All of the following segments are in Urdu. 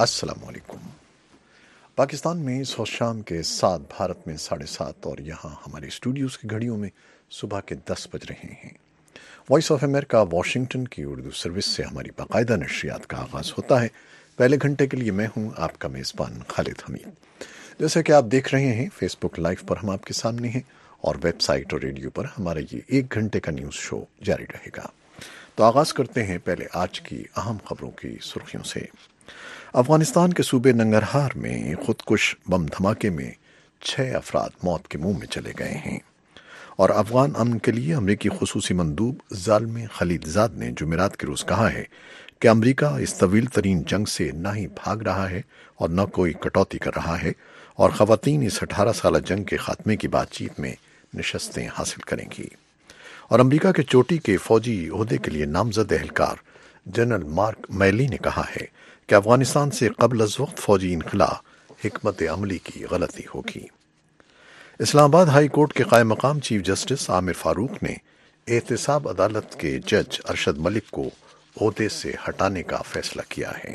السلام علیکم۔ پاکستان میں اس وقت شام کے 7، بھارت میں 7:30 اور یہاں ہمارے اسٹوڈیوز کی گھڑیوں میں صبح کے 10 بج رہے ہیں۔ وائس آف امریکہ واشنگٹن کی اردو سروس سے ہماری باقاعدہ نشریات کا آغاز ہوتا ہے۔ پہلے گھنٹے کے لیے میں ہوں آپ کا میزبان خالد حمید۔ جیسا کہ آپ دیکھ رہے ہیں فیس بک لائیو پر ہم آپ کے سامنے ہیں، اور ویب سائٹ اور ریڈیو پر ہمارا یہ 1 گھنٹے کا نیوز شو جاری رہے گا۔ تو آغاز کرتے ہیں پہلے آج کی اہم خبروں کی سرخیوں سے۔ افغانستان کے صوبے ننگرہار میں خودکش بم دھماکے میں 6 افراد موت کے منہ میں چلے گئے ہیں، اور افغان امن کے لیے امریکی خصوصی مندوب زالمی خلیلزاد نے جمعرات کے روز کہا ہے کہ امریکہ اس طویل ترین جنگ سے نہ ہی بھاگ رہا ہے اور نہ کوئی کٹوتی کر رہا ہے، اور خواتین اس 18 سالہ جنگ کے خاتمے کی بات چیت میں نشستیں حاصل کریں گی۔ اور امریکہ کے چوٹی کے فوجی عہدے کے لیے نامزد اہلکار جنرل مارک میلی نے کہا ہے کہ افغانستان سے قبل از وقت فوجی انخلا حکمت عملی کی غلطی ہوگی۔ اسلام آباد ہائی کورٹ کے قائم مقام چیف جسٹس عامر فاروق نے احتساب عدالت کے جج ارشد ملک کو عہدے سے ہٹانے کا فیصلہ کیا ہے۔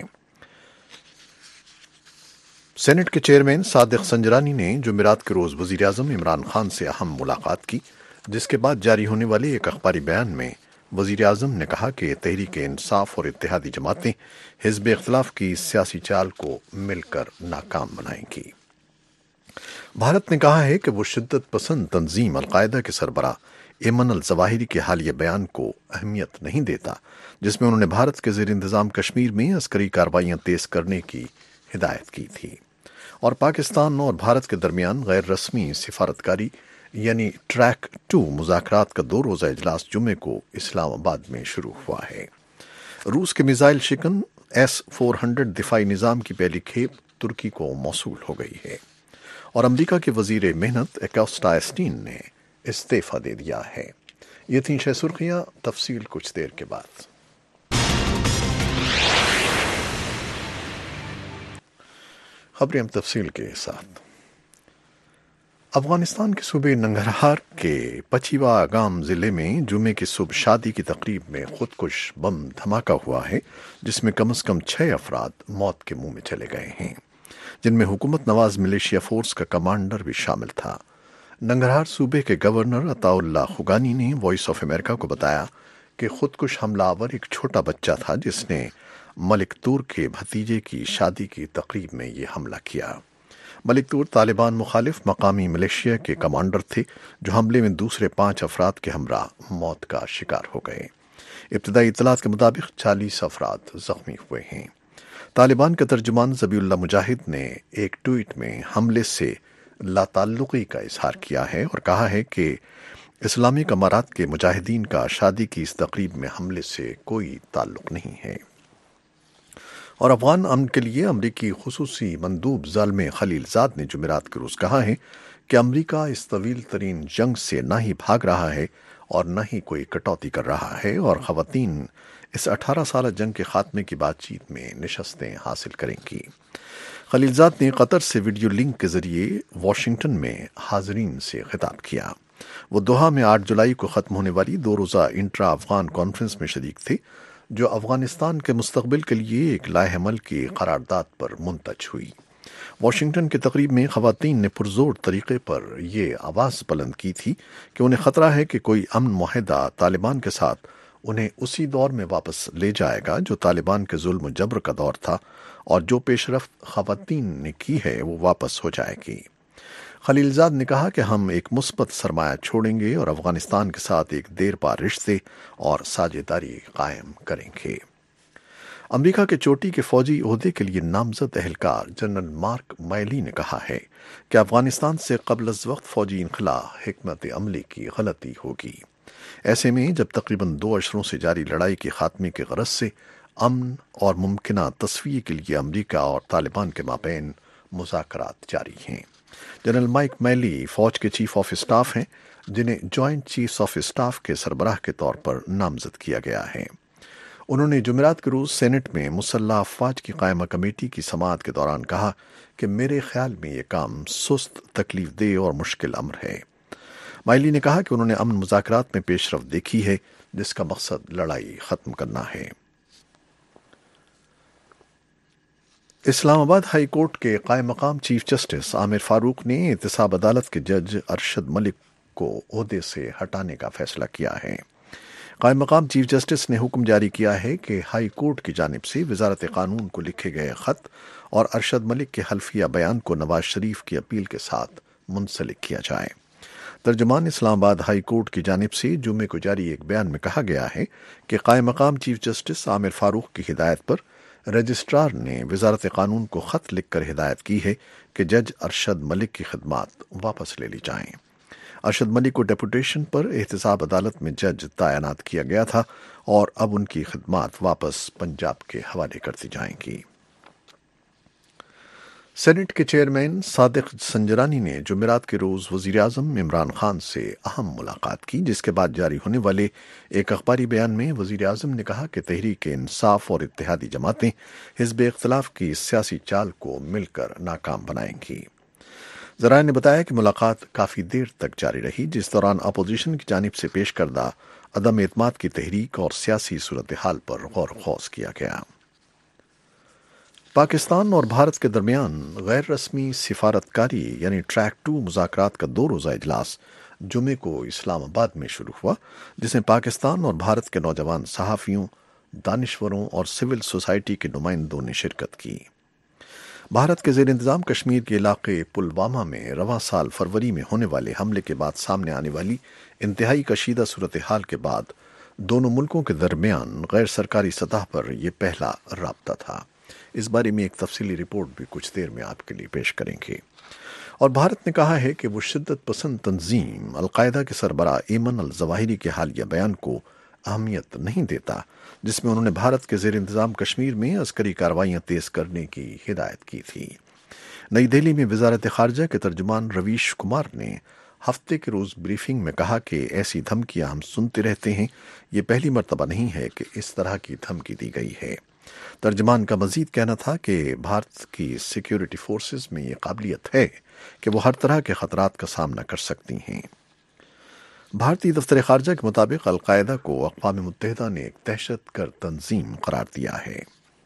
سینٹ کے چیئرمین صادق سنجرانی نے جمعرات کے روز وزیر اعظم عمران خان سے اہم ملاقات کی، جس کے بعد جاری ہونے والے ایک اخباری بیان میں وزیر اعظم نے کہا کہ تحریک انصاف اور اتحادی جماعتیں حزب اختلاف کی سیاسی چال کو مل کر ناکام بنائیں گی۔ بھارت نے کہا ہے کہ وہ شدت پسند تنظیم القاعدہ کے سربراہ ایمن الظواہری کے حالیہ بیان کو اہمیت نہیں دیتا، جس میں انہوں نے بھارت کے زیر انتظام کشمیر میں عسکری کارروائیاں تیز کرنے کی ہدایت کی تھی۔ اور پاکستان اور بھارت کے درمیان غیر رسمی سفارتکاری یعنی ٹریک 2 مذاکرات کا 2 روزہ اجلاس جمعے کو اسلام آباد میں شروع ہوا ہے۔ روس کے میزائل شکن S-400 دفاعی نظام کی پہلی کھیپ ترکی کو موصول ہو گئی ہے، اور امریکہ کے وزیر محنت ایکوسٹا اسٹین نے استعفیٰ دے دیا ہے۔ یہ تھیں 6 سرخیاں، تفصیل کچھ دیر کے بعد۔ خبریں ہم تفصیل کے ساتھ۔ افغانستان کے صوبے ننگرہار کے پچیوا گام ضلع میں جمعے کی صبح شادی کی تقریب میں خودکش بم دھماکہ ہوا ہے، جس میں کم از کم 6 افراد موت کے منہ میں چلے گئے ہیں، جن میں حکومت نواز ملیشیا فورس کا کمانڈر بھی شامل تھا۔ ننگرہار صوبے کے گورنر عطا اللہ خگانی نے وائس آف امریکہ کو بتایا کہ خودکش حملہ آور ایک چھوٹا بچہ تھا، جس نے ملک تور کے بھتیجے کی شادی کی تقریب میں یہ حملہ کیا۔ ملک تور طالبان مخالف مقامی ملیشیا کے کمانڈر تھے، جو حملے میں دوسرے 5 افراد کے ہمراہ موت کا شکار ہو گئے۔ ابتدائی اطلاعات کے مطابق 40 افراد زخمی ہوئے ہیں۔ طالبان کا ترجمان ذبیح اللہ مجاہد نے ایک ٹویٹ میں حملے سے لا تعلقی کا اظہار کیا ہے اور کہا ہے کہ اسلامک امارات کے مجاہدین کا شادی کی اس تقریب میں حملے سے کوئی تعلق نہیں ہے۔ اور افغان امن کے لیے امریکی خصوصی مندوب زالمی خلیلزاد نے جمعرات کے روز کہا ہے کہ امریکہ اس طویل ترین جنگ سے نہ ہی بھاگ رہا ہے اور نہ ہی کوئی کٹوتی کر رہا ہے، اور خواتین اس 18 سالہ جنگ کے خاتمے کی بات چیت میں نشستیں حاصل کریں گی۔ خلیلزاد نے قطر سے ویڈیو لنک کے ذریعے واشنگٹن میں حاضرین سے خطاب کیا۔ وہ دوحہ میں 8 جولائی کو ختم ہونے والی 2 روزہ انٹرا افغان کانفرنس میں شریک تھے، جو افغانستان کے مستقبل کے لیے ایک لائحہ عمل کی قرارداد پر منتج ہوئی۔ واشنگٹن کی تقریب میں خواتین نے پرزور طریقے پر یہ آواز بلند کی تھی کہ انہیں خطرہ ہے کہ کوئی امن معاہدہ طالبان کے ساتھ انہیں اسی دور میں واپس لے جائے گا جو طالبان کے ظلم و جبر کا دور تھا، اور جو پیش رفت خواتین نے کی ہے وہ واپس ہو جائے گی۔ خلیلزاد نے کہا کہ ہم ایک مثبت سرمایہ چھوڑیں گے اور افغانستان کے ساتھ ایک دیر پا رشتے اور ساجھیداری قائم کریں گے۔ امریکہ کے چوٹی کے فوجی عہدے کے لیے نامزد اہلکار جنرل مارک میلی نے کہا ہے کہ افغانستان سے قبل از وقت فوجی انخلا حکمت عملی کی غلطی ہوگی۔ ایسے میں جب تقریباً 2 اشروں سے جاری لڑائی کے خاتمے کی غرض سے امن اور ممکنہ تصفیے کے لیے امریکہ اور طالبان کے مابین مذاکرات جاری ہیں۔ جنرل مائک میلی فوج کے چیف آف اسٹاف ہیں، جنہیں جوائنٹ چیفز آف اسٹاف کے سربراہ کے طور پر نامزد کیا گیا ہے۔ انہوں نے جمعرات کے روز سینٹ میں مسلح افواج کی قائمہ کمیٹی کی سماعت کے دوران کہا کہ میرے خیال میں یہ کام سست، تکلیف دہ اور مشکل امر ہے۔ مائلی نے کہا کہ انہوں نے امن مذاکرات میں پیش رفت دیکھی ہے، جس کا مقصد لڑائی ختم کرنا ہے۔ اسلام آباد ہائی کورٹ کے قائم مقام چیف جسٹس عامر فاروق نے احتساب عدالت کے جج ارشد ملک کو عہدے سے ہٹانے کا فیصلہ کیا ہے۔ قائم مقام چیف جسٹس نے حکم جاری کیا ہے کہ ہائی کورٹ کی جانب سے وزارت قانون کو لکھے گئے خط اور ارشد ملک کے حلفیہ بیان کو نواز شریف کی اپیل کے ساتھ منسلک کیا جائے۔ ترجمان اسلام آباد ہائی کورٹ کی جانب سے جمعے کو جاری ایک بیان میں کہا گیا ہے کہ قائم مقام چیف جسٹس عامر فاروق کی ہدایت پر رجسٹرار نے وزارت قانون کو خط لکھ کر ہدایت کی ہے کہ جج ارشد ملک کی خدمات واپس لے لی جائیں۔ ارشد ملک کو ڈیپوٹیشن پر احتساب عدالت میں جج تعینات کیا گیا تھا اور اب ان کی خدمات واپس پنجاب کے حوالے کر دی جائیں گی۔ سینٹ کے چیئرمین صادق سنجرانی نے جمعرات کے روز وزیر اعظم عمران خان سے اہم ملاقات کی، جس کے بعد جاری ہونے والے ایک اخباری بیان میں وزیر اعظم نے کہا کہ تحریک انصاف اور اتحادی جماعتیں حزب اختلاف کی سیاسی چال کو مل کر ناکام بنائیں گی۔ ذرائع نے بتایا کہ ملاقات کافی دیر تک جاری رہی، جس دوران اپوزیشن کی جانب سے پیش کردہ عدم اعتماد کی تحریک اور سیاسی صورتحال پر غور و خوض کیا گیا۔ پاکستان اور بھارت کے درمیان غیر رسمی سفارتکاری یعنی ٹریک 2 مذاکرات کا 2 روزہ اجلاس جمعے کو اسلام آباد میں شروع ہوا، جس میں پاکستان اور بھارت کے نوجوان صحافیوں، دانشوروں اور سول سوسائٹی کے نمائندوں نے شرکت کی۔ بھارت کے زیر انتظام کشمیر کے علاقے پلوامہ میں رواں سال فروری میں ہونے والے حملے کے بعد سامنے آنے والی انتہائی کشیدہ صورتحال کے بعد دونوں ملکوں کے درمیان غیر سرکاری سطح پر یہ پہلا رابطہ تھا۔ اس بارے میں ایک تفصیلی رپورٹ بھی کچھ دیر میں آپ کے لیے پیش کریں گے۔ اور بھارت نے کہا ہے کہ وہ شدت پسند تنظیم القاعدہ کے سربراہ ایمن الظواہری کے حالیہ بیان کو اہمیت نہیں دیتا، جس میں انہوں نے بھارت کے زیر انتظام کشمیر میں عسکری کارروائیاں تیز کرنے کی ہدایت کی تھی۔ نئی دہلی میں وزارت خارجہ کے ترجمان رویش کمار نے ہفتے کے روز بریفنگ میں کہا کہ ایسی دھمکیاں ہم سنتے رہتے ہیں، یہ پہلی مرتبہ نہیں ہے کہ اس طرح کی دھمکی دی گئی ہے۔ ترجمان کا مزید کہنا تھا کہ بھارت کی سیکیورٹی فورسز میں یہ قابلیت ہے کہ وہ ہر طرح کے خطرات کا سامنا کر سکتی ہیں۔ بھارتی دفتر خارجہ کے مطابق القاعدہ کو اقوام متحدہ نے ایک دہشت گرد تنظیم قرار دیا ہے۔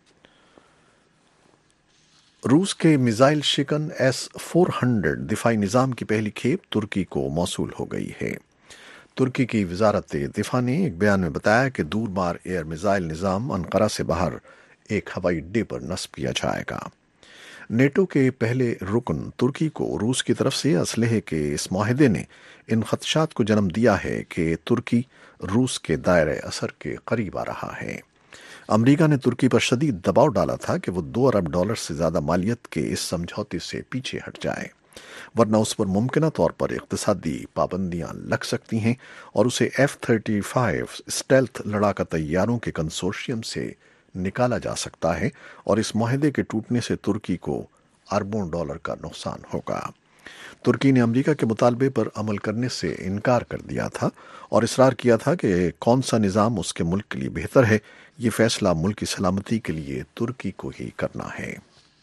روس کے میزائل شکن S-400 دفاعی نظام کی پہلی کھیپ ترکی کو موصول ہو گئی ہے۔ ترکی کی وزارت دفاع نے ایک بیان میں بتایا کہ دور بار ایئر میزائل نظام انقرہ سے باہر ایک ہوائی اڈے پر نصب کیا جائے گا۔ نیٹو کے پہلے رکن ترکی کو روس کی طرف سے اسلحے کے اس معاہدے نے ان خدشات کو جنم دیا ہے کہ ترکی روس کے دائرۂ اثر کے قریب آ رہا ہے۔ امریکہ نے ترکی پر شدید دباؤ ڈالا تھا کہ وہ $2 ارب سے زیادہ مالیت کے اس سمجھوتے سے پیچھے ہٹ جائے، ورنہ اس پر ممکنہ طور پر اقتصادی پابندیاں لگ سکتی ہیں اور اسے F-35 اسٹیلتھ لڑاکا طیاروں کے کنسورشیم سے نکالا جا سکتا ہے، اور اس معاہدے کے ٹوٹنے سے ترکی کو اربوں ڈالر کا نقصان ہوگا۔ ترکی نے امریکہ کے مطالبے پر عمل کرنے سے انکار کر دیا تھا اور اصرار کیا تھا کہ کون سا نظام اس کے ملک کے لیے بہتر ہے، یہ فیصلہ ملک کی سلامتی کے لیے ترکی کو ہی کرنا ہے۔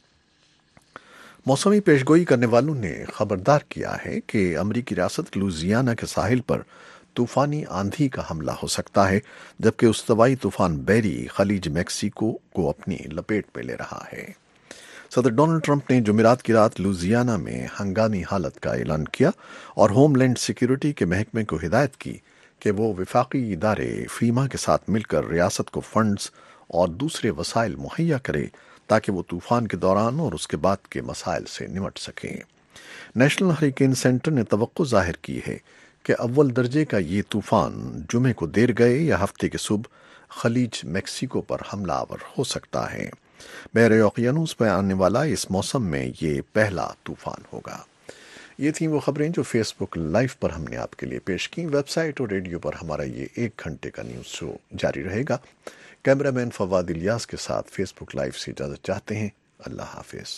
موسمی پیشگوئی کرنے والوں نے خبردار کیا ہے کہ امریکی ریاست لوزیانا کے ساحل پر طوفانی آندھی کا حملہ ہو سکتا ہے، جبکہ استوائی طوفان بیری خلیج میکسیکو کو اپنی لپیٹ میں لے رہا ہے۔ صدر ڈونلڈ ٹرمپ نے جمعرات کی رات لوزیانا میں ہنگامی حالت کا اعلان کیا اور ہوم لینڈ سیکیورٹی کے محکمے کو ہدایت کی کہ وہ وفاقی ادارے فیما کے ساتھ مل کر ریاست کو فنڈز اور دوسرے وسائل مہیا کرے تاکہ وہ طوفان کے دوران اور اس کے بعد کے مسائل سے نمٹ سکیں۔ نیشنل ہریکین سینٹر نے توقع ظاہر کی ہے کہ اول درجے کا یہ طوفان جمعے کو دیر گئے یا ہفتے کے صبح خلیج میکسیکو پر حملہ آور ہو سکتا ہے۔ بحر اوقیانوس پہ آنے والا اس موسم میں یہ پہلا طوفان ہوگا۔ یہ تھیں وہ خبریں جو فیس بک لائیو پر ہم نے آپ کے لیے پیش کی۔ ویب سائٹ اور ریڈیو پر ہمارا یہ 1 گھنٹے کا نیوز شو جاری رہے گا۔ کیمرہ مین فواد الیاس کے ساتھ فیس بک لائیو سے اجازت چاہتے ہیں۔ اللہ حافظ۔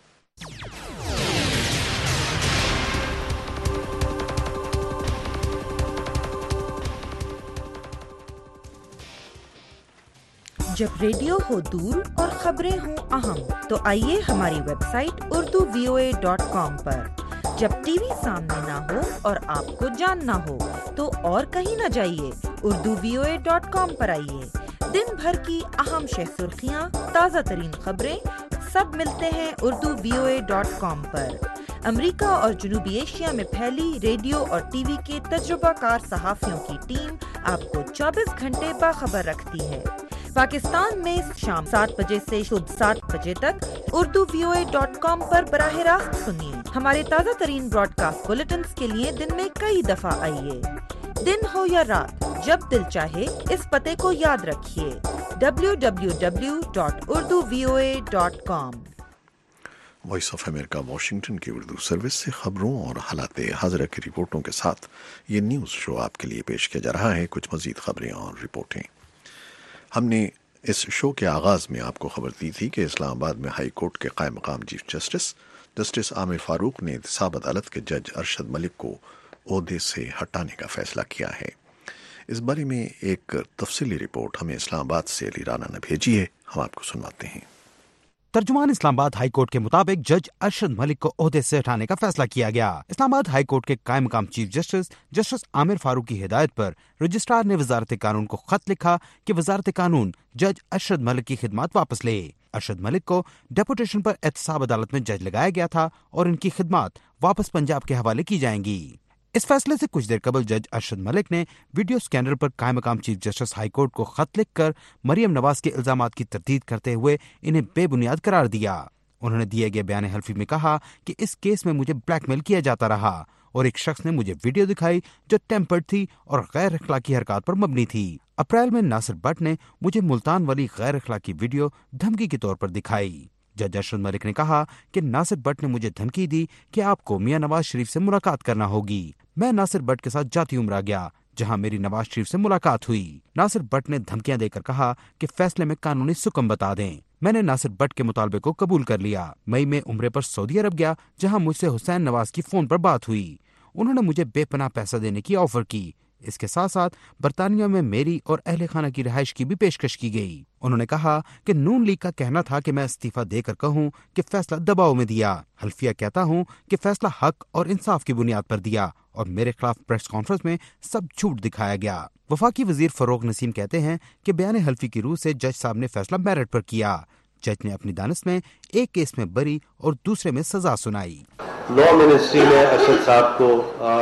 جب ریڈیو ہو دور اور خبریں ہوں اہم تو آئیے ہماری ویب سائٹ urduvoa.com پر۔ جب ٹی وی سامنے نہ ہو اور آپ کو جاننا ہو تو اور کہیں نہ جائیے، urduvoa.com پر آئیے۔ دن بھر کی اہم شہ سرخیاں، تازہ ترین خبریں सब मिलते हैं urduvoa.com पर। अमेरिका और जनूबी एशिया में फैली रेडियो और टीवी के तजुर्बाकार सहाफ़ियों की टीम आपको 24 घंटे बाखबर रखती है। पाकिस्तान में शाम 7 बजे से सुबह 7 बजे तक urduvoa.com पर बराह रास्त सुनिए। हमारे ताज़ा तरीन ब्रॉडकास्ट बुलेटिन्स के लिए दिन में कई दफ़ा आइए। दिन हो या रात, जब दिल चाहे इस पते को याद रखिए, www.urduvoa.com। Voice of America Washington की उर्दू सर्विस से खबरों और हालात हाज़िरा की रिपोर्टों के साथ ये न्यूज़ शो आपके लिए पेश किया जा रहा है। कुछ मज़ीद खबरें और रिपोर्टें। हमने इस शो के आगाज़ में आपको खबर दी थी कि इस्लामाबाद में हाई कोर्ट के कायम मकाम चीफ जस्टिस आमिर फारूक ने एहतसाब अदालत के जज अरशद मलिक को ओहदे से हटाने का फैसला किया है। इस बारे में एक तफसीली रिपोर्ट हमें इस्लामाबाद से अली राना ने भेजी है, हम आपको सुनवाते हैं। तर्जुमान इस्लामाबाद हाई कोर्ट के मुताबिक जज अरशद मलिक को ओहदे से हटाने का फैसला किया गया। इस्लामाबाद हाई कोर्ट के कायम मकाम चीफ जस्टिस आमिर फारूक की हिदायत पर रजिस्ट्रार ने वजारत कानून को खत लिखा कि वजारत कानून जज अरशद मलिक की खिदमत वापस ले। अरशद मलिक को डेपुटेशन पर एहतसाब अदालत में जज लगाया गया था और इनकी खिदमत वापस पंजाब के हवाले की जाएंगी। इस फैसले से कुछ देर कबल जज अरशद मलिक ने वीडियो स्कैनर पर कायम मकाम चीफ जस्टिस हाई कोर्ट को खत लिखकर मरियम नवाज के इल्जामात की तरदीद करते हुए इन्हें बेबुनियाद करार दिया। उन्होंने दिए गए बयान हल्फी में कहा कि इस केस में मुझे ब्लैकमेल किया जाता रहा और एक शख्स ने मुझे वीडियो दिखाई जो टेम्पर्ड थी और गैर अखलाकी हरकत पर मबनी थी। अप्रैल में नासिर भट्ट ने मुझे मुल्तान वाली गैर अखलाकी वीडियो धमकी के तौर पर दिखाई। जज अरशद मलिक ने कहा कि नासिर भट्ट ने मुझे धमकी दी कि आपको मियां नवाज शरीफ से मुलाकात करना होगी। मैं नासिर भट्ट के साथ जाती उमरा गया जहां मेरी नवाज शरीफ से मुलाकात हुई। नासिर भट्ट ने धमकियां देकर कहा कि फैसले में कानूनी सुकम बता दें। मैंने नासिर भट्ट के मुतालबे को कबूल कर लिया। मई में उम्रे पर सऊदी अरब गया जहां मुझसे हुसैन नवाज की फोन पर बात हुई। उन्होंने मुझे बेपनाह पैसा देने की ऑफर की। इसके साथ साथ बरतानिया में मेरी और अहले खाना की रिहाइश की भी पेशकश की गई। उन्होंने कहा कि नून लीग का कहना था कि मैं इस्तीफा देकर कहूं कि फैसला दबाव में दिया। हल्फिया कहता हूं कि फैसला हक और इंसाफ की बुनियाद पर दिया और मेरे खिलाफ प्रेस कॉन्फ्रेंस में सब झूठ दिखाया गया। वफाकी वजीर फरोग नसीम कहते हैं कि बयान हल्फी की रूह से जज साहब ने फैसला मेरिट पर किया। जज ने अपनी दानिश में एक केस में बरी और दूसरे में सजा सुनाई। लॉ मिनिस्ट्री ने अरशद साहब को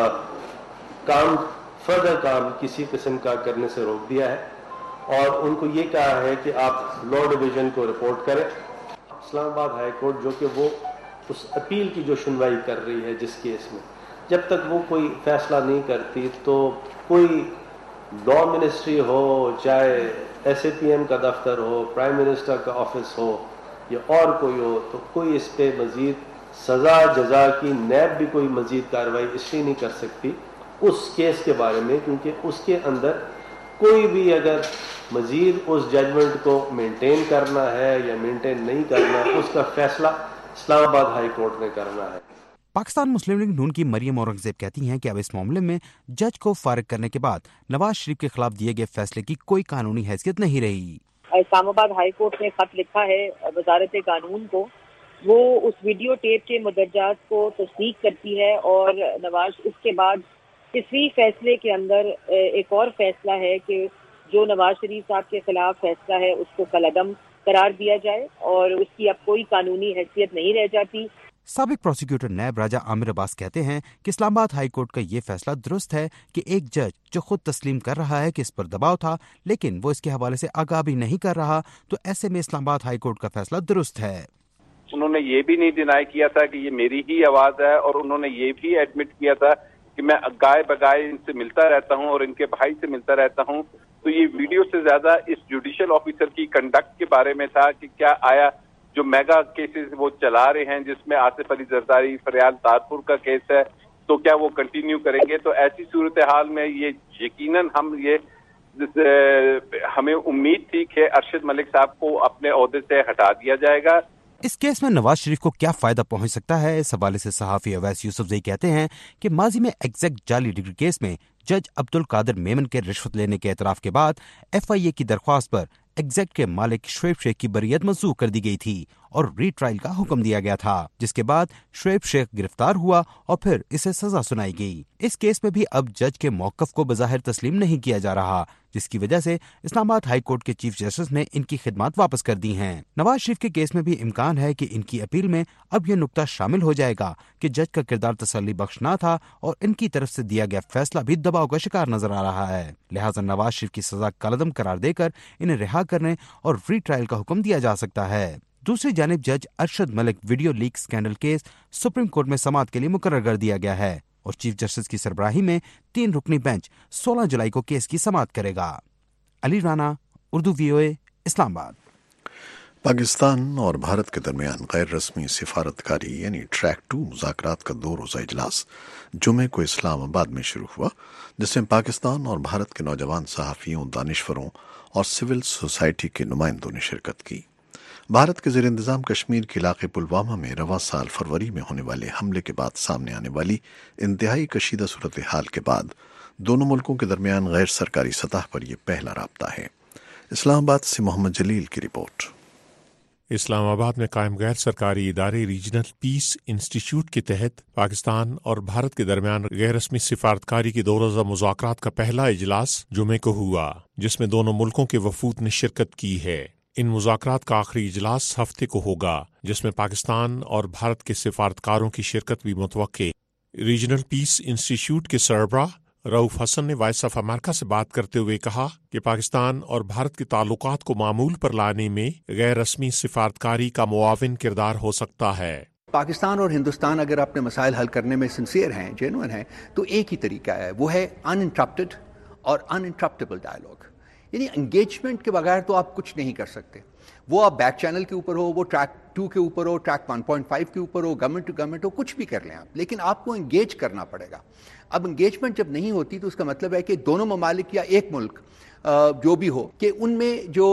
फर्दर काम किसी किस्म का करने से रोक दिया है और उनको ये कहा है कि आप लॉ डिवीजन को रिपोर्ट करें। इस्लामाबाद हाई कोर्ट जो कि वो उस अपील की जो सुनवाई कर रही है जिस केस में, जब तक वो कोई फैसला नहीं करती तो कोई लॉ मिनिस्ट्री हो, चाहे SAPM का दफ्तर हो, प्राइम मिनिस्टर का ऑफिस हो या और कोई हो, तो कोई इस पे मजीद सज़ा जजा की नैब भी कोई मजीद कार्रवाई इसलिए नहीं कर सकती उस केस के बारे में, क्योंकि उसके अंदर कोई भी अगर मजीद उस जजमेंट को मेंटेन करना है या मेंटेन नहीं करना, उसका फैसला इस्लामाबाद हाई कोर्ट ने करना है। पाकिस्तान मुस्लिम लीग नून की मरियम औरंगजेब कहती हैं कि अब इस मामले में जज को फारिग करने के बाद नवाज शरीफ के खिलाफ दिए गए फैसले की कोई कानूनी हैसियत नहीं रही। इस्लामाबाद हाई कोर्ट ने खत लिखा है वजारत कानून को, वो उस वीडियो टेप के मुदर्जात को तस्दीक करती है और नवाज उसके बाद इसी फैसले के अंदर एक और फैसला है कि जो नवाज शरीफ साहब के खिलाफ फैसला है उसको कलअदम करार दिया जाए और उसकी अब कोई कानूनी हैसियत नहीं रह जाती। साबिक प्रोसिक्यूटर नैब राजा आमिर अब्बास कहते हैं कि इस्लामाबाद हाई कोर्ट का ये फैसला दुरुस्त है कि एक जज जो खुद तस्लीम कर रहा है कि इस पर दबाव था लेकिन वो इसके हवाले से आगाह भी नहीं कर रहा, तो ऐसे में इस्लामाबाद हाई कोर्ट का फैसला दुरुस्त है। उन्होंने ये भी नहीं डिनाई किया था कि ये मेरी ही आवाज है और उन्होंने ये भी एडमिट किया था कि मैं गाय बगाए इनसे मिलता रहता हूं और इनके भाई से मिलता रहता हूं। तो ये वीडियो से ज्यादा इस जुडिशियल ऑफिसर की कंडक्ट के बारे में था कि क्या आया जो मेगा केसेस वो चला रहे हैं जिसमें आसिफ अली जरदारी फरियाल तारपुर का केस है, तो क्या वो कंटिन्यू करेंगे। तो ऐसी सूरत हाल में ये यकीनन हमें उम्मीद थी कि अरशद मलिक साहब को अपने ओहदे से हटा दिया जाएगा। इस केस में नवाज शरीफ को क्या फायदा पहुंच सकता है, इस हवाले से सहाफी अवैस यूसुफजई कहते हैं कि माजी में एग्जैक्ट जाली डिग्री केस में जज अब्दुल कादिर मेमन के रिश्वत लेने के एतराफ के बाद FIA की दरख्वास्त पर एग्जैक्ट के मालिक शुएब शेख की बरियत मंसूख कर दी गई थी اور ری ٹرائل کا حکم دیا گیا تھا، جس کے بعد شعیب شیخ گرفتار ہوا اور پھر اسے سزا سنائی گئی۔ اس کیس میں بھی اب جج کے موقف کو بظاہر تسلیم نہیں کیا جا رہا، جس کی وجہ سے اسلام آباد ہائی کورٹ کے چیف جسٹس نے ان کی خدمات واپس کر دی ہیں۔ نواز شریف کے کیس میں بھی امکان ہے کہ ان کی اپیل میں اب یہ نقطہ شامل ہو جائے گا کہ جج کا کردار تسلی بخش نہ تھا اور ان کی طرف سے دیا گیا فیصلہ بھی دباؤ کا شکار نظر آ رہا ہے، لہٰذا نواز شریف کی سزا کالعدم قرار دے کر انہیں رہا کرنے اور ری ٹرائل کا حکم دیا جا سکتا ہے۔ دوسری جانب جج Arshad Malik video leak scandal case supreme court میں سماعت کے لیے مقرر کر دیا گیا ہے اور چیف جسٹس کی سربراہی میں 3 رکنی بینچ 16 جولائی کو کیس کی سماعت کرے گا۔ علی رانا، اردو VOA، اسلام آباد۔ پاکستان اور بھارت کے درمیان غیر رسمی سفارتکاری یعنی ٹریک 2 مذاکرات کا 2 روزہ اجلاس جمعے کو اسلام آباد میں شروع ہوا، جس میں پاکستان اور بھارت کے نوجوان صحافیوں، دانشوروں اور سول سوسائٹی کے نمائندوں نے شرکت کی۔ بھارت کے زیر انتظام کشمیر کے علاقے پلوامہ میں رواں سال فروری میں ہونے والے حملے کے بعد سامنے آنے والی انتہائی کشیدہ صورتحال کے بعد دونوں ملکوں کے درمیان غیر سرکاری سطح پر یہ پہلا رابطہ ہے۔ اسلام آباد سے محمد جلیل کی رپورٹ۔ اسلام آباد میں قائم غیر سرکاری ادارے ریجنل پیس انسٹیٹیوٹ کے تحت پاکستان اور بھارت کے درمیان غیر رسمی سفارتکاری کے 2 روزہ مذاکرات کا پہلا اجلاس جمعے کو ہوا، جس میں دونوں ملکوں کے وفود نے شرکت کی ہے۔ ان مذاکرات کا آخری اجلاس ہفتے کو ہوگا، جس میں پاکستان اور بھارت کے سفارتکاروں کی شرکت بھی متوقع۔ ریجنل پیس انسٹیٹیوٹ کے سربراہ رؤف حسن نے وائس آف امریکہ سے بات کرتے ہوئے کہا کہ پاکستان اور بھارت کے تعلقات کو معمول پر لانے میں غیر رسمی سفارتکاری کا معاون کردار ہو سکتا ہے۔ پاکستان اور ہندوستان اگر اپنے مسائل حل کرنے میں سنسیئر ہیں، جینوئن ہیں، تو ایک ہی طریقہ ہے، وہ ہے انانٹرپٹڈ اور انانٹرپٹیبل ڈائیلاگ، یعنی انگیجمنٹ کے بغیر تو آپ کچھ نہیں کر سکتے۔ وہ آپ بیک چینل کے اوپر ہو، وہ ٹریک 2 کے اوپر ہو، ٹریک 1.5 کے اوپر ہو، گورنمنٹ ٹو گورنمنٹ ہو، کچھ بھی کر لیں آپ، لیکن آپ کو انگیج کرنا پڑے گا۔ اب انگیجمنٹ جب نہیں ہوتی تو اس کا مطلب ہے کہ دونوں ممالک یا ایک ملک جو بھی ہو کہ ان میں جو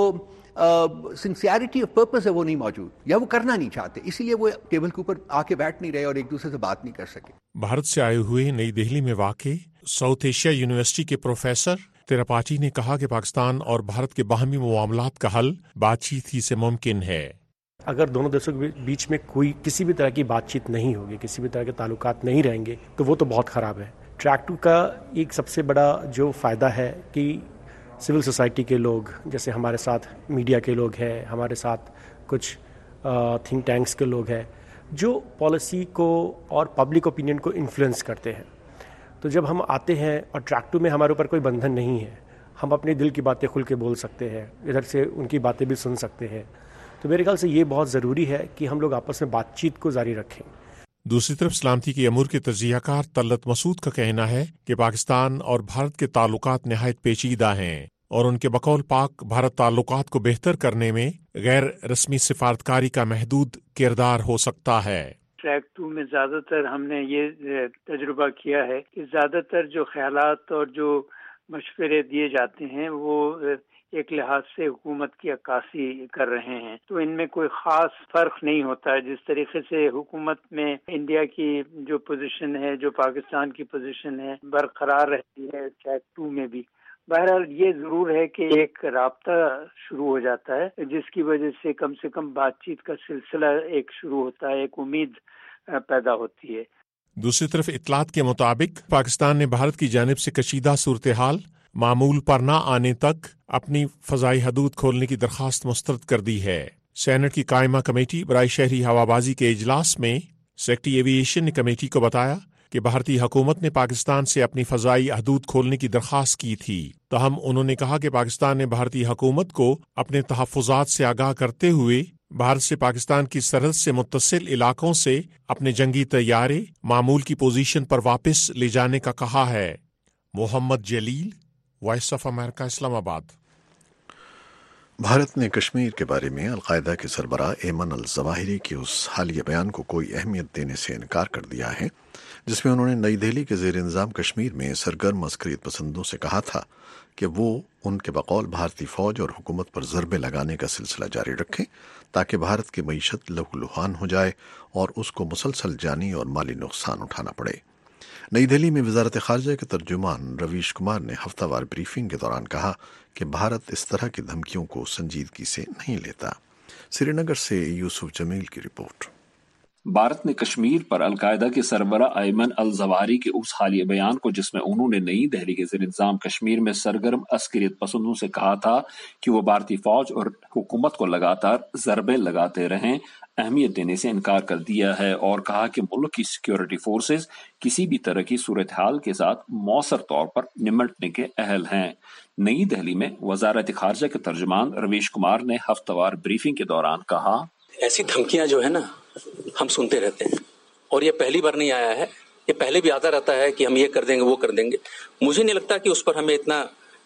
سنسیئرٹی آف پرپز ہے وہ نہیں موجود، یا وہ کرنا نہیں چاہتے، اسی لیے وہ ٹیبل کے اوپر آ کے بیٹھ نہیں رہے اور ایک دوسرے سے بات نہیں کر سکے۔ بھارت سے آئے ہوئے نئی دہلی میں واقع ساؤتھ ایشیا یونیورسٹی کے پروفیسر ترپاٹھی نے کہا کہ پاکستان اور بھارت کے باہمی معاملات کا حل بات چیت ہی سے ممکن ہے۔ اگر دونوں دیشوں کے بیچ میں کوئی کسی بھی طرح کی بات چیت نہیں ہوگی، کسی بھی طرح کے تعلقات نہیں رہیں گے، تو وہ تو بہت خراب ہے۔ ٹریک 2 کا ایک سب سے بڑا جو فائدہ ہے کہ سول سوسائٹی کے لوگ، جیسے ہمارے ساتھ میڈیا کے لوگ ہیں، ہمارے ساتھ کچھ تھنک ٹینکس کے لوگ ہیں، جو پالیسی کو اور پبلک اوپینین کو انفلوئنس کرتے ہیں، تو جب ہم آتے ہیں اور ٹریک 2 میں ہمارے اوپر کوئی بندھن نہیں ہے، ہم اپنے دل کی باتیں کھل کے بول سکتے ہیں، ادھر سے ان کی باتیں بھی سن سکتے ہیں، تو میرے خیال سے یہ بہت ضروری ہے کہ ہم لوگ آپس میں بات چیت کو جاری رکھیں۔ دوسری طرف سلامتی کے امور کے تجزیہ کار طلعت مسعود کا کہنا ہے کہ پاکستان اور بھارت کے تعلقات نہایت پیچیدہ ہیں اور ان کے بقول پاک بھارت تعلقات کو بہتر کرنے میں غیر رسمی سفارتکاری کا محدود کردار ہو سکتا ہے۔ ٹریک 2 میں زیادہ تر ہم نے یہ تجربہ کیا ہے کہ زیادہ تر جو خیالات اور جو مشورے دیے جاتے ہیں وہ ایک لحاظ سے حکومت کی عکاسی کر رہے ہیں، تو ان میں کوئی خاص فرق نہیں ہوتا ہے۔ جس طریقے سے حکومت میں انڈیا کی جو پوزیشن ہے، جو پاکستان کی پوزیشن ہے، برقرار رہتی ہے، ٹریک 2 میں بھی۔ بہرحال یہ ضرور ہے کہ ایک رابطہ شروع ہو جاتا ہے، جس کی وجہ سے کم بات چیت کا سلسلہ ایک شروع ہوتا ہے، ایک امید پیدا ہوتی ہے۔ دوسری طرف اطلاعات کے مطابق پاکستان نے بھارت کی جانب سے کشیدہ صورتحال معمول پر نہ آنے تک اپنی فضائی حدود کھولنے کی درخواست مسترد کر دی ہے۔ سینٹ کی قائمہ کمیٹی برائے شہری ہوابازی کے اجلاس میں سیکٹری ایویشن نے کمیٹی کو بتایا کہ بھارتی حکومت نے پاکستان سے اپنی فضائی حدود کھولنے کی درخواست کی تھی، تاہم انہوں نے کہا کہ پاکستان نے بھارتی حکومت کو اپنے تحفظات سے آگاہ کرتے ہوئے بھارت سے پاکستان کی سرحد سے متصل علاقوں سے اپنے جنگی طیارے معمول کی پوزیشن پر واپس لے جانے کا کہا ہے۔ محمد جلیل، وائس آف امریکہ، اسلام آباد۔ بھارت نے کشمیر کے بارے میں القاعدہ کے سربراہ ایمن الظواہری کے اس حالیہ بیان کو کوئی اہمیت دینے سے انکار کر دیا ہے جس میں انہوں نے نئی دہلی کے زیر انتظام کشمیر میں سرگرم عسکریت پسندوں سے کہا تھا کہ وہ ان کے بقول بھارتی فوج اور حکومت پر ضربے لگانے کا سلسلہ جاری رکھیں تاکہ بھارت کی معیشت لہولہان ہو جائے اور اس کو مسلسل جانی اور مالی نقصان اٹھانا پڑے۔ نئی دہلی میں وزارت خارجہ کے ترجمان رویش کمار نے ہفتہ وار بریفنگ کے دوران کہا کہ بھارت اس طرح کی دھمکیوں کو سنجیدگی سے نہیں لیتا۔ श्रीनगर से यूसुफ जमील की रिपोर्ट। भारत ने कश्मीर पर अलकायदा के सरबराह अयमन अल जवाहिरी के उस हालिया बयान को, जिसमें उन्होंने नई दिल्ली के ज़ेर इंतज़ाम कश्मीर में सरगर्म अस्करियत पसंदों से कहा था कि वो भारतीय फौज और हुकूमत को लगातार ज़रबे लगाते रहें, अहमियत देने से इनकार कर दिया है और कहा कि मुल्क की सिक्योरिटी फोर्सेज किसी भी तरह की सूरत हाल के साथ मौसर तौर पर निमटने के अहल हैं। नई दिल्ली में वजारत खारजा के तर्जुमान रवीश कुमार ने हफ्तावार ब्रीफिंग के दौरान कहा, ऐसी धमकियां जो है ना हम सुनते रहते हैं और ये पहली बार नहीं आया है, ये पहले भी आता रहता है कि हम ये कर देंगे वो कर देंगे। मुझे नहीं लगता कि उस पर हमें इतना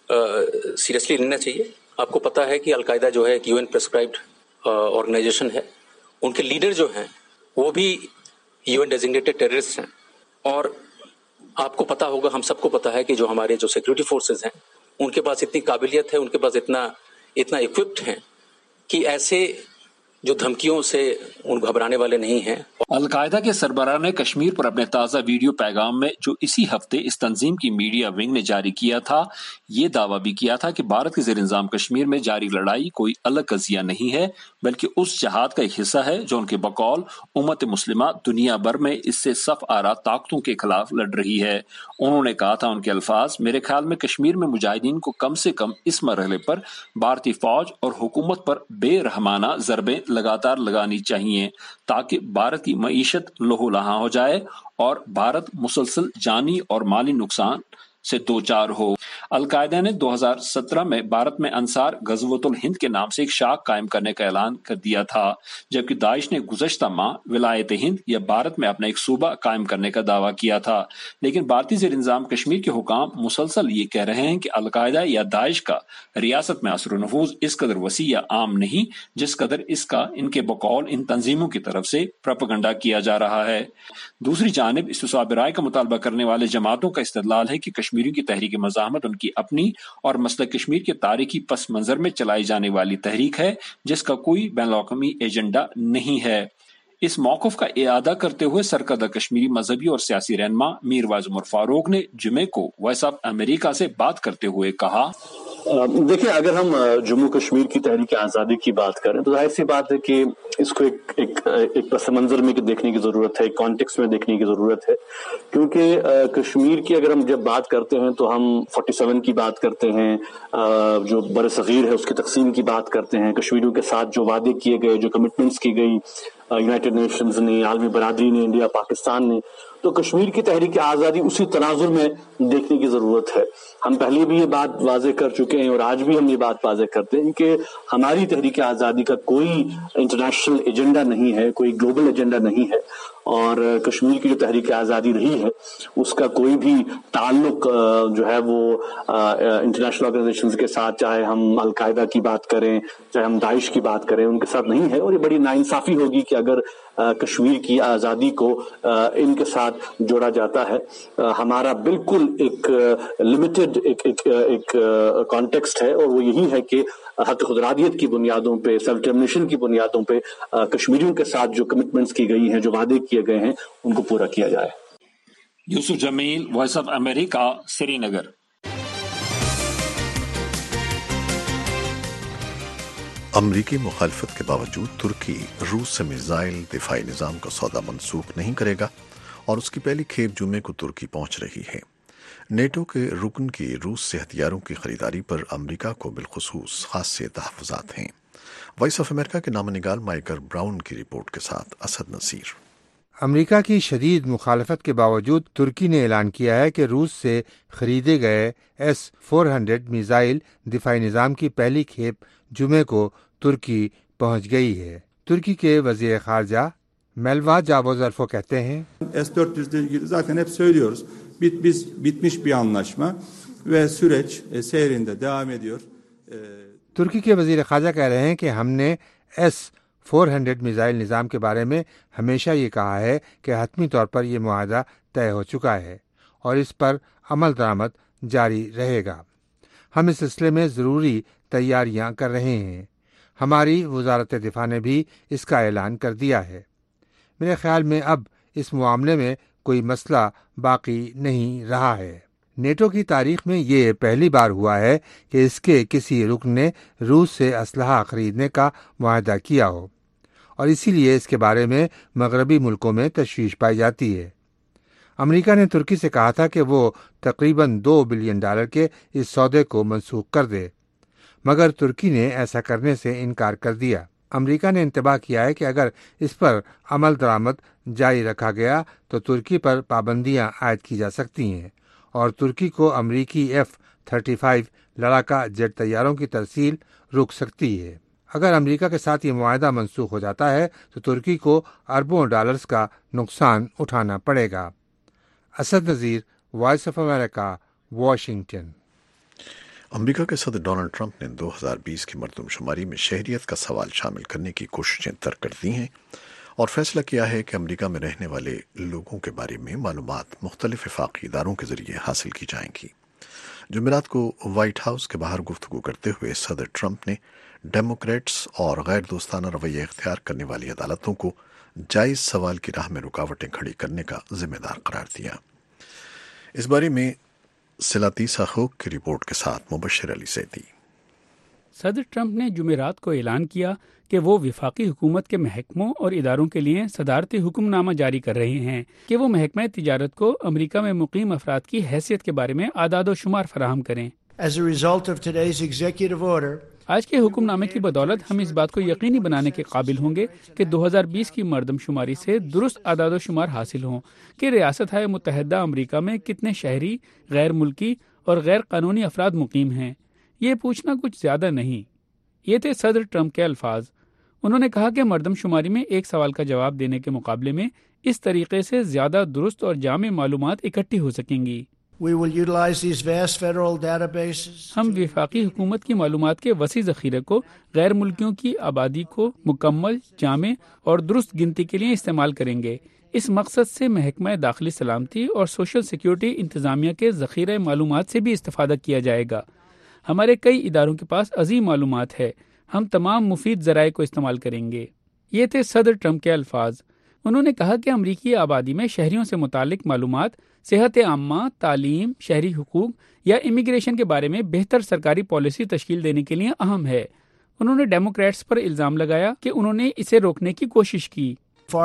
सीरियसली लेना चाहिए। आपको पता है कि अलकायदा जो है एक यूएन प्रेस्क्राइब्ड ऑर्गेनाइजेशन है, उनके लीडर जो हैं वो भी यूएन डेजिग्नेटेड टेररिस्ट हैं और आपको पता होगा, हम सबको पता है कि जो हमारे जो सिक्योरिटी फोर्सेज हैं उनके पास इतनी काबिलियत है, उनके पास इतना इक्विप्ड हैं कि ऐसे जो धमकियों से उन घबराने वाले नहीं हैं। अलकायदा के सरबराह ने कश्मीर पर अपने ताज़ा वीडियो पैगाम में, जो इसी हफ्ते इस तंजीम की मीडिया विंग ने जारी किया था, ये दावा भी किया था कि भारत के ज़ेर इंतज़ाम कश्मीर में जारी लड़ाई कोई अलग कज़िया नहीं है, बल्कि उस जहाद का एक हिस्सा है जो उनके बकौल उम्मत मुस्लिमा दुनिया भर में इससे सफ आरा ताकतों के खिलाफ लड़ रही है। उन्होंने कहा था, उनके अल्फाज, मेरे ख्याल में कश्मीर में मुजाहिदीन को कम से कम इस मरहले पर भारतीय फौज और हुकूमत पर बेरहमाना ज़रबें लगातार लगानी चाहिए ताकि भारत की मईशत लोहो-लहां हो जाए और भारत मुसलसल जानी और माली नुकसान से दो चार हो। अलकायदा ने 2017 में भारत में अंसार गज़वतुल हिंद के नाम से एक शाख कायम करने का ऐलान कर दिया था, जबकि दाइश ने गुज़श्ता माह विलायत हिंद या भारत में अपना एक सूबा कायम करने का दावा किया था। लेकिन भारतीय ज़ेर इंतज़ाम कश्मीर के हुकाम मुसलसल ये कह रहे हैं कि अलकायदा या दाइश का रियासत में असर नफूज इस कदर वसी या आम नहीं जिस कदर इसका इनके बकौल इन तंजीमों की तरफ से प्रोपेगेंडा किया जा रहा है। दूसरी जानिब इस्तिसाब राय का मुतालबा करने वाले जमातों का इस्तदलाल है कि कश्मीरियों की तहरीक मज़ाहमत उनकी अपनी और मसला कश्मीर के तारीखी पस मंजर में चलाई जाने वाली तहरीक है जिसका कोई बैनुल-अक़वामी एजेंडा नहीं है। इस मौक़िफ़ का इआदा करते हुए सरकर्दा कश्मीरी मजहबी और सियासी रहनुमा मीर वाइज उमर फारूक ने जुमे को वॉइस ऑफ अमेरिका से बात करते हुए कहा, देखिए, अगर हम जम्मू कश्मीर की तहरीक आज़ादी की बात करें तो जाहिर सी बात है कि इसको एक पस मंजर में देखने की ज़रूरत है, एक कॉन्टेक्स्ट में देखने की ज़रूरत है, क्योंकि कश्मीर की अगर हम जब बात करते हैं तो हम 47 की बात करते हैं, जो बर सग़ीर है उसकी तकसीम की बात करते हैं, कश्मीरियों के साथ जो वादे किए गए, जो कमिटमेंट्स की गई यूनाइटेड नेशंस ने, आलमी बरादरी ने, इंडिया पाकिस्तान ने, तो कश्मीर की तहरीक आज़ादी उसी तनाजुर में देखने की ज़रूरत है। हम पहले भी ये बात वाज़े कर चुके हैं और आज भी हम ये बात वाज़े करते हैं कि हमारी तहरीक आज़ादी का कोई इंटरनेशनल एजेंडा नहीं है, कोई ग्लोबल एजेंडा नहीं है और कश्मीर की जो तहरीक आज़ादी रही है उसका कोई भी ताल्लुक जो है वो इंटरनेशनल ऑर्गेनाइजेशंस के साथ, चाहे हम अलकायदा की बात करें, चाहे हम दाइश की बात करें, उनके साथ नहीं है। और ये बड़ी नाइंसाफ़ी होगी कि अगर कश्मीर की आज़ादी को इनके साथ जोड़ा जाता है। हमारा बिल्कुल एक लिमिटेड एक कॉन्टेक्स्ट है और वो यही है कि हक खुदरादियत की बुनियादों पे, सेल्फ डिटर्मिनेशन की बुनियादों पे कश्मीरियों के साथ जो कमिटमेंट्स की गई हैं, जो वादे किए गए हैं, उनको पूरा किया जाए। Yusuf Jamil, voice of America, Srinagar. अमरीकी मुखालफत के बावजूद तुर्की रूस से मिसाइल दिफाई निज़ाम का सौदा मनसूख नहीं करेगा और उसकी पहली खेप जुमे को तुर्की पहुंच रही है। नेटो के रुकन की रूस से हथियारों की खरीदारी पर अमरीका को बिलखुसूस खासे तहफ़्फ़ुज़ात हैं। वॉइस ऑफ अमेरिका के नामनिगार माइकल ब्राउन की रिपोर्ट के साथ असद नसीर। अमरीका की शदीद मुखालफत के बावजूद तुर्की ने ऐलान किया है कि रूस से खरीदे गए S-400 मिसाइल दिफाई निज़ाम की पहली खेप जुमे को तुर्की पहुंच गई है। तुर्की के वज़ीर ख़ारजा Melvah Cavusoglu कहते हैं, S-400 ile ilgili zaten hep söylüyoruz. Bitmiş bir anlaşma ve süreç seyrinde devam ediyor. तुर्की के वज़ीर ख़ारजा कह रहे हैं कि हमने S-400 मिसाइल निज़ाम के बारे में हमेशा ये कहा है कि हतमी तौर पर यह मुआहदा तय हो चुका है और इस पर अमल दरामद जारी रहेगा। हम इस सिलसिले में ज़रूरी तैयारियां कर रहे हैं। हमारी वज़ारत दिफा ने भी इसका ऐलान कर दिया है। मेरे ख्याल में अब इस मामले में कोई मसला बाकी नहीं रहा है। نیٹو کی تاریخ میں یہ پہلی بار ہوا ہے کہ اس کے کسی رکن نے روس سے اسلحہ خریدنے کا معاہدہ کیا ہو، اور اسی لیے اس کے بارے میں مغربی ملکوں میں تشویش پائی جاتی ہے۔ امریکہ نے ترکی سے کہا تھا کہ وہ تقریباً $2 بلین کے اس سودے کو منسوخ کر دے، مگر ترکی نے ایسا کرنے سے انکار کر دیا۔ امریکہ نے انتباہ کیا ہے کہ اگر اس پر عمل درآمد جاری رکھا گیا تو ترکی پر پابندیاں عائد کی جا سکتی ہیں، اور ترکی کو امریکی F-35 لڑاکا جیٹ طیاروں کی ترسیل رک سکتی ہے۔ اگر امریکہ کے ساتھ یہ معاہدہ منسوخ ہو جاتا ہے تو ترکی کو اربوں ڈالرز کا نقصان اٹھانا پڑے گا۔ Asad Nazir, voice of America, Washington. America کے صدر ڈونلڈ ٹرمپ نے 2020 کی مردم شماری میں شہریت کا سوال شامل کرنے کی کوششیں ترک کر دی ہیں اور فیصلہ کیا ہے کہ امریکہ میں رہنے والے لوگوں کے بارے میں معلومات مختلف وفاقی اداروں کے ذریعے حاصل کی جائیں گی۔ جمعرات کو وائٹ ہاؤس کے باہر گفتگو کرتے ہوئے صدر ٹرمپ نے ڈیموکریٹس اور غیر دوستانہ رویہ اختیار کرنے والی عدالتوں کو جائز سوال کی راہ میں رکاوٹیں کھڑی کرنے کا ذمہ دار قرار دیا۔ اس بارے میں سلاتیسا خوک کی رپورٹ کے ساتھ مبشر علی زیدی۔ صدر ٹرمپ نے جمعرات کو اعلان کیا کہ وہ وفاقی حکومت کے محکموں اور اداروں کے لیے صدارتی حکم نامہ جاری کر رہے ہیں کہ وہ محکمہ تجارت کو امریکہ میں مقیم افراد کی حیثیت کے بارے میں اعداد و شمار فراہم کریں۔ آج کے حکم نامے کی بدولت ہم اس بات کو یقینی بنانے کے قابل ہوں گے کہ 2020 کی مردم شماری سے درست اعداد و شمار حاصل ہوں کہ ریاست متحدہ امریکہ میں کتنے شہری، غیر ملکی اور غیر قانونی افراد مقیم ہیں۔ یہ پوچھنا کچھ زیادہ نہیں۔ یہ تھے صدر ٹرمپ کے الفاظ۔ انہوں نے کہا کہ مردم شماری میں ایک سوال کا جواب دینے کے مقابلے میں اس طریقے سے زیادہ درست اور جامع معلومات اکٹھی ہو سکیں گی۔ ہم وفاقی حکومت کی معلومات کے وسیع ذخیرے کو غیر ملکیوں کی آبادی کو مکمل، جامع اور درست گنتی کے لیے استعمال کریں گے۔ اس مقصد سے محکمہ داخلی سلامتی اور سوشل سیکیورٹی انتظامیہ کے ذخیرہ معلومات سے بھی استفادہ کیا جائے گا۔ ہمارے کئی اداروں کے پاس عظیم معلومات ہے، ہم تمام مفید ذرائع کو استعمال کریں گے۔ یہ تھے صدر ٹرمپ کے الفاظ۔ انہوں نے کہا کہ امریکی آبادی میں شہریوں سے متعلق معلومات صحت عامہ، تعلیم، شہری حقوق یا امیگریشن کے بارے میں بہتر سرکاری پالیسی تشکیل دینے کے لیے اہم ہے۔ انہوں نے ڈیموکریٹس پر الزام لگایا کہ انہوں نے اسے روکنے کی کوشش کی۔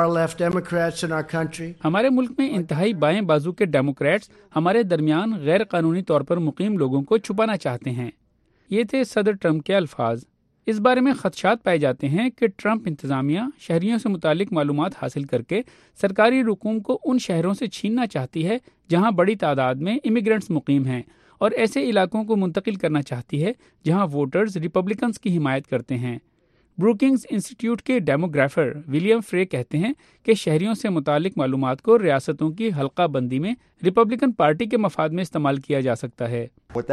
ہمارے ملک میں انتہائی بائیں بازو کے ڈیموکریٹس ہمارے درمیان غیر قانونی طور پر مقیم لوگوں کو چھپانا چاہتے ہیں۔ یہ تھے صدر ٹرمپ کے الفاظ۔ اس بارے میں خدشات پائے جاتے ہیں کہ ٹرمپ انتظامیہ شہریوں سے متعلق معلومات حاصل کر کے سرکاری رقوم کو ان شہروں سے چھیننا چاہتی ہے جہاں بڑی تعداد میں امیگرنٹس مقیم ہیں، اور ایسے علاقوں کو منتقل کرنا چاہتی ہے جہاں ووٹرز ریپبلکنز کی حمایت کرتے ہیں۔ بروکنگز انسٹیٹیوٹ کے ڈیموگرافر ولیم فرے کہتے ہیں کہ شہریوں سے متعلق معلومات کو ریاستوں کی حلقہ بندی میں ریپبلکن پارٹی کے مفاد میں استعمال کیا جا سکتا ہے۔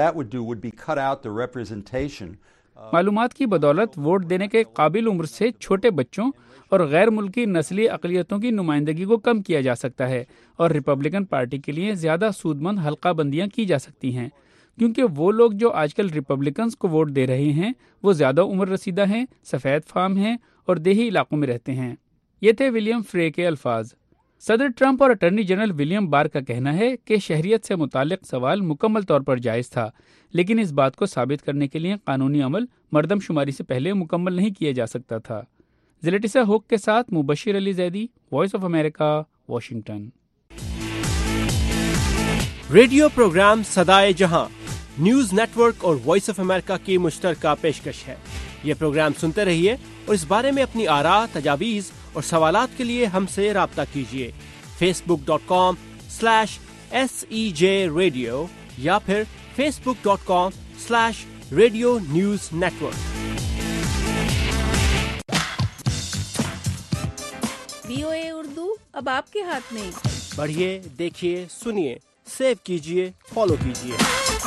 معلومات کی بدولت ووٹ دینے کے قابل عمر سے چھوٹے بچوں اور غیر ملکی نسلی اقلیتوں کی نمائندگی کو کم کیا جا سکتا ہے، اور ریپبلکن پارٹی کے لیے زیادہ سود مند حلقہ بندیاں کی جا سکتی ہیں، کیونکہ وہ لوگ جو آج کل ریپبلکنز کو ووٹ دے رہے ہیں وہ زیادہ عمر رسیدہ ہیں، سفید فام ہیں اور دیہی علاقوں میں رہتے ہیں۔ یہ تھے ولیم فرے کے الفاظ۔ صدر ٹرمپ اور اٹارنی جنرل ولیم بار کا کہنا ہے کہ شہریت سے متعلق سوال مکمل طور پر جائز تھا، لیکن اس بات کو ثابت کرنے کے لیے قانونی عمل مردم شماری سے پہلے مکمل نہیں کیا جا سکتا تھا۔ زلیٹیسا ہوک کے ساتھ Mubashir Ali Zaidi, voice of America, Washington. Radio program صدائے جہاں نیوز نیٹ ورک اور وائس آف امریکہ کی مشترکہ پیشکش ہے۔ یہ پروگرام سنتے رہیے اور اس بارے میں اپنی آراء، تجاویز اور سوالات کے لیے ہم سے رابطہ کیجیے۔ facebook.com/SEJ Radio یا پھر facebook.com/Radio News Network۔ VOA Urdu اب آپ کے ہاتھ میں۔ پڑھیے، دیکھیے، سنیے، سیو کیجیے، فالو کیجیے۔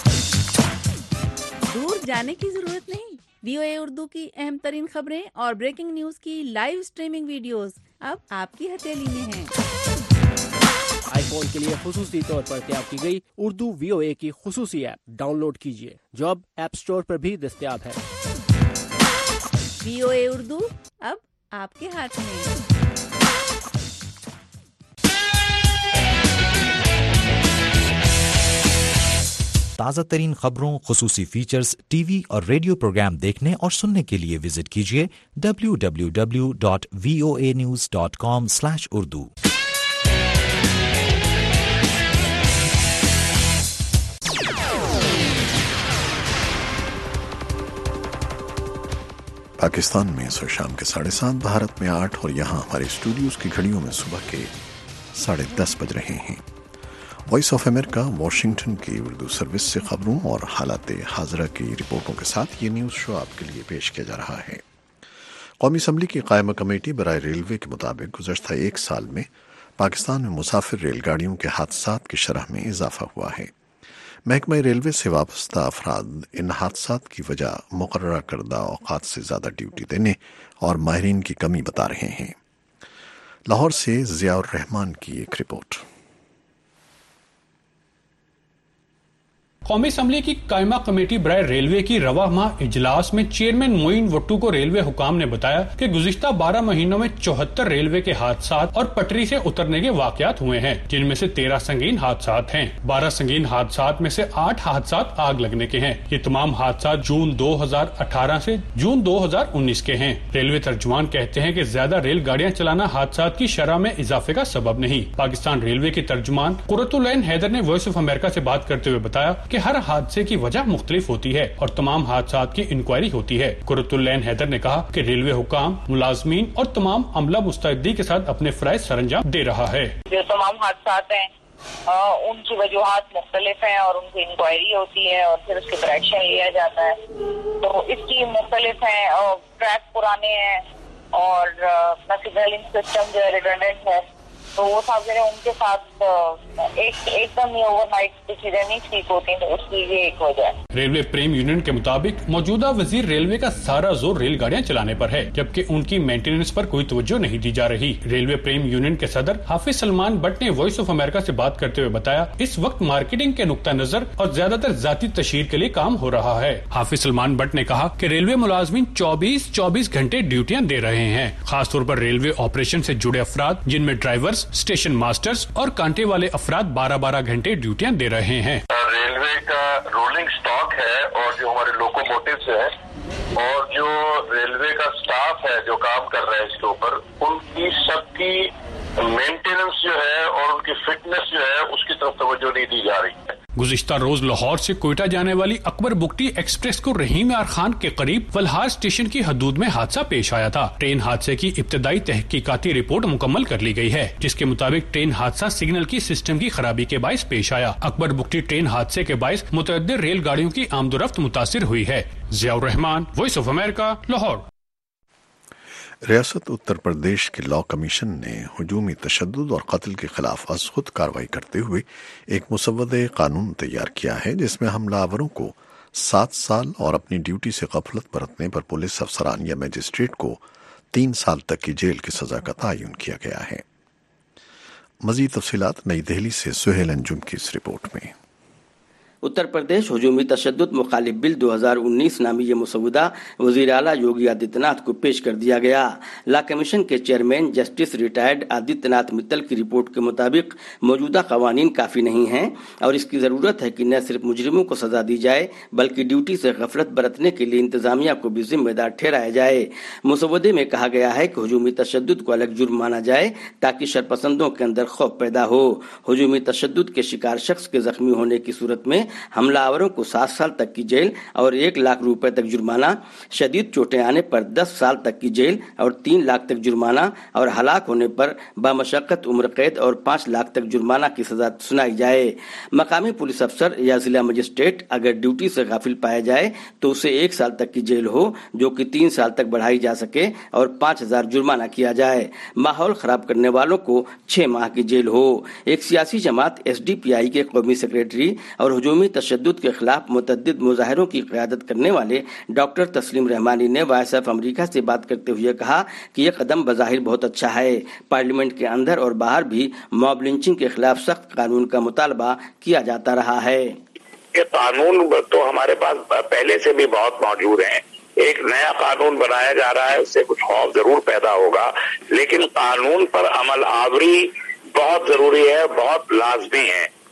دور جانے کی ضرورت نہیں۔ VOA اردو کی اہم ترین خبریں اور بریکنگ نیوز کی لائیو سٹریمنگ ویڈیوز اب آپ کی ہتھیلی میں ہیں۔ آئی فون کے لیے خصوصی طور پر تیار کی گئی اردو VOA کی خصوصی ایپ ڈاؤن لوڈ کیجیے، جو اب ایپ سٹور پر بھی دستیاب ہے۔ VOA اردو اب آپ کے ہاتھ میں۔ تازہ ترین خبروں، خصوصی فیچرز، ٹی وی اور ریڈیو پروگرام دیکھنے اور سننے کے لیے وزٹ کیجیے www.voanews.com/urdu۔ پاکستان میں شام کے 7:30، بھارت میں 8 اور یہاں ہمارے اسٹوڈیوز کی گھڑیوں میں صبح کے 10:30 بج رہے ہیں۔ وائس آف امریکہ واشنگٹن کی اردو سروس سے خبروں اور حالات حاضرہ کی رپورٹوں کے ساتھ یہ نیوز شو آپ کے لیے پیش کیا جا رہا ہے۔ قومی اسمبلی کی قائمہ کمیٹی برائے ریلوے کے مطابق گزشتہ 1 سال میں پاکستان میں مسافر ریل گاڑیوں کے حادثات کی شرح میں اضافہ ہوا ہے۔ محکمہ ریلوے سے وابستہ افراد ان حادثات کی وجہ مقررہ کردہ اوقات سے زیادہ ڈیوٹی دینے اور ماہرین کی کمی بتا رہے ہیں۔ لاہور سے ضیاء الرحمان کی ایک رپورٹ۔ قومی اسمبلی کی قائمہ کمیٹی برائے ریلوے کی رواں ماہ اجلاس میں چیئرمین معین وٹو کو ریلوے حکام نے بتایا کہ گزشتہ 12 مہینوں میں 74 ریلوے کے حادثات اور پٹری سے اترنے کے واقعات ہوئے ہیں، جن میں سے 13 سنگین حادثات ہیں۔ 12 سنگین حادثات میں سے 8 حادثات آگ لگنے کے ہیں۔ یہ تمام حادثات جون 2018 سے جون 2019 کے ہیں۔ ریلوے ترجمان کہتے ہیں کہ زیادہ ریل گاڑیاں چلانا حادثات کی شرح میں اضافے کا سبب نہیں۔ پاکستان ریلوے کی ترجمان قرۃ العین حیدر نے وائس آف امریکہ سے بات کرتے ہوئے بتایا کہ ہر حادثے کی وجہ مختلف ہوتی ہے اور تمام حادثات کی انکوائری ہوتی ہے۔ قرۃ العین حیدر نے کہا کہ ریلوے حکام، ملازمین اور تمام عملہ مستعدی کے ساتھ اپنے فرائض سر انجام دے رہا ہے۔ جو تمام حادثات ہیں ان کی وجوہات مختلف ہیں اور ان کی انکوائری ہوتی ہے اور پھر اس کے پر ایکشن لیا جاتا ہے۔ تو اس کی مختلف ہیں، ٹریک پرانے ہیں اور سگنلنگ سسٹم جو ہے ریڈنڈنٹ ہے، تو وہ سب ان کے ساتھ ایک دم ہی اوور نائٹ چیزیں نہیں ٹھیک ہوتی، تو اس کی یہ ایک وجہ ہے۔ ریلوے پریم یونین کے مطابق موجودہ وزیر ریلوے کا سارا زور ریل گاڑیاں چلانے پر ہے، جبکہ ان کی مینٹیننس پر کوئی توجہ نہیں دی جا رہی۔ ریلوے پریم یونین کے صدر حافظ سلمان بٹ نے وائس آف امریکہ سے بات کرتے ہوئے بتایا اس وقت مارکیٹنگ کے نقطہ نظر اور زیادہ تر ذاتی تشہیر کے لیے کام ہو رہا ہے۔ حافظ سلمان بٹ نے کہا کہ ریلوے ملازمین 24 گھنٹے ڈیوٹیاں دے رہے ہیں، خاص طور پر ریلوے آپریشن سے جڑے افراد جن میں ڈرائیورز، اسٹیشن ماسٹرز اور کانٹے والے افراد 12 گھنٹے ڈیوٹیاں دے رہے ہیں۔ ریلوے کا رولنگ سٹاک ہے اور جو ہمارے لوکوموٹیوز ہیں اور جو ریلوے کا سٹاف ہے جو کام کر رہا ہے اس کے اوپر، ان کی سب کی مینٹیننس جو ہے اور ان کی فٹنس جو ہے اس کی طرف توجہ نہیں دی جا رہی ہے۔ گزشتہ روز لاہور سے کوئٹہ جانے والی اکبر بگٹی ایکسپریس کو رحیم یار خان کے قریب ولہار اسٹیشن کی حدود میں حادثہ پیش آیا تھا۔ ٹرین حادثے کی ابتدائی تحقیقاتی رپورٹ مکمل کر لی گئی ہے، جس کے مطابق ٹرین حادثہ سگنل کی سسٹم کی خرابی کے باعث پیش آیا۔ اکبر بگٹی ٹرین حادثے کے باعث متعدد ریل گاڑیوں کی آمد و رفت متاثر ہوئی ہے۔ Zia ur Rahman, voice of America, Lahore. ریاست اتر پردیش کے لاء کمیشن نے ہجومی تشدد اور قتل کے خلاف از خود کارروائی کرتے ہوئے ایک مسودہ قانون تیار کیا ہے، جس میں حملہ آوروں کو 7 سال اور اپنی ڈیوٹی سے غفلت برتنے پر پولیس افسران یا مجسٹریٹ کو 3 سال تک کی جیل کی سزا کا تعین کیا گیا ہے۔ مزید تفصیلات نئی دہلی سے سہیل انجم کی اس رپورٹ میں۔ اتر پردیش ہجومی تشدد مخالف بل 2019 نامی یہ مسودہ وزیر اعلیٰ یوگی آدتیہ ناتھ کو پیش کر دیا گیا۔ لا کمیشن کے chairman justice retired Aditya Nath Mittal کی رپورٹ کے مطابق موجودہ قوانین کافی نہیں ہیں اور اس کی ضرورت ہے کہ نہ صرف مجرموں کو سزا دی جائے بلکہ ڈیوٹی سے غفلت برتنے کے لیے انتظامیہ کو بھی ذمہ دار ٹھہرایا جائے۔ مسودے میں کہا گیا ہے کہ ہجومی تشدد کو الگ جرم مانا جائے تاکہ شرپسندوں کے اندر خوف پیدا ہو۔ ہجومی تشدد کے شکار شخص کے زخمی ہونے کی صورت میں حملہ آوروں کو 7 سال تک کی جیل اور 1 لاکھ روپے تک جرمانہ، شدید چوٹیں آنے پر 10 سال تک کی جیل اور 3 لاکھ تک جرمانہ اور ہلاک ہونے پر بامشقت عمر قید اور 5 لاکھ تک جرمانہ کی سزا سنائی جائے۔ مقامی پولیس افسر یا ضلع مجسٹریٹ اگر ڈیوٹی سے غافل پایا جائے تو اسے 1 سال تک کی جیل ہو جو کہ 3 سال تک بڑھائی جا سکے اور 5000 جرمانہ کیا جائے۔ ماحول خراب کرنے والوں کو 6 ماہ کی جیل ہو۔ ایک سیاسی جماعت SDPI کے قومی سیکریٹری اور ہجومی تشدد کے خلاف متعدد مظاہروں کی قیادت کرنے والے ڈاکٹر تسلیم رحمانی نے وائس آف امریکہ سے بات کرتے ہوئے کہا کہ یہ قدم بظاہر بہت اچھا ہے۔ پارلیمنٹ کے اندر اور باہر بھی موب لنچنگ کے خلاف سخت قانون کا مطالبہ کیا جاتا رہا ہے۔ یہ قانون تو ہمارے پاس پہلے سے بھی بہت موجود ہیں، ایک نیا قانون بنایا جا رہا ہے، اس سے کچھ خوف ضرور پیدا ہوگا، لیکن قانون پر عمل آوری بہت ضروری ہے، بہت لازمی ہے۔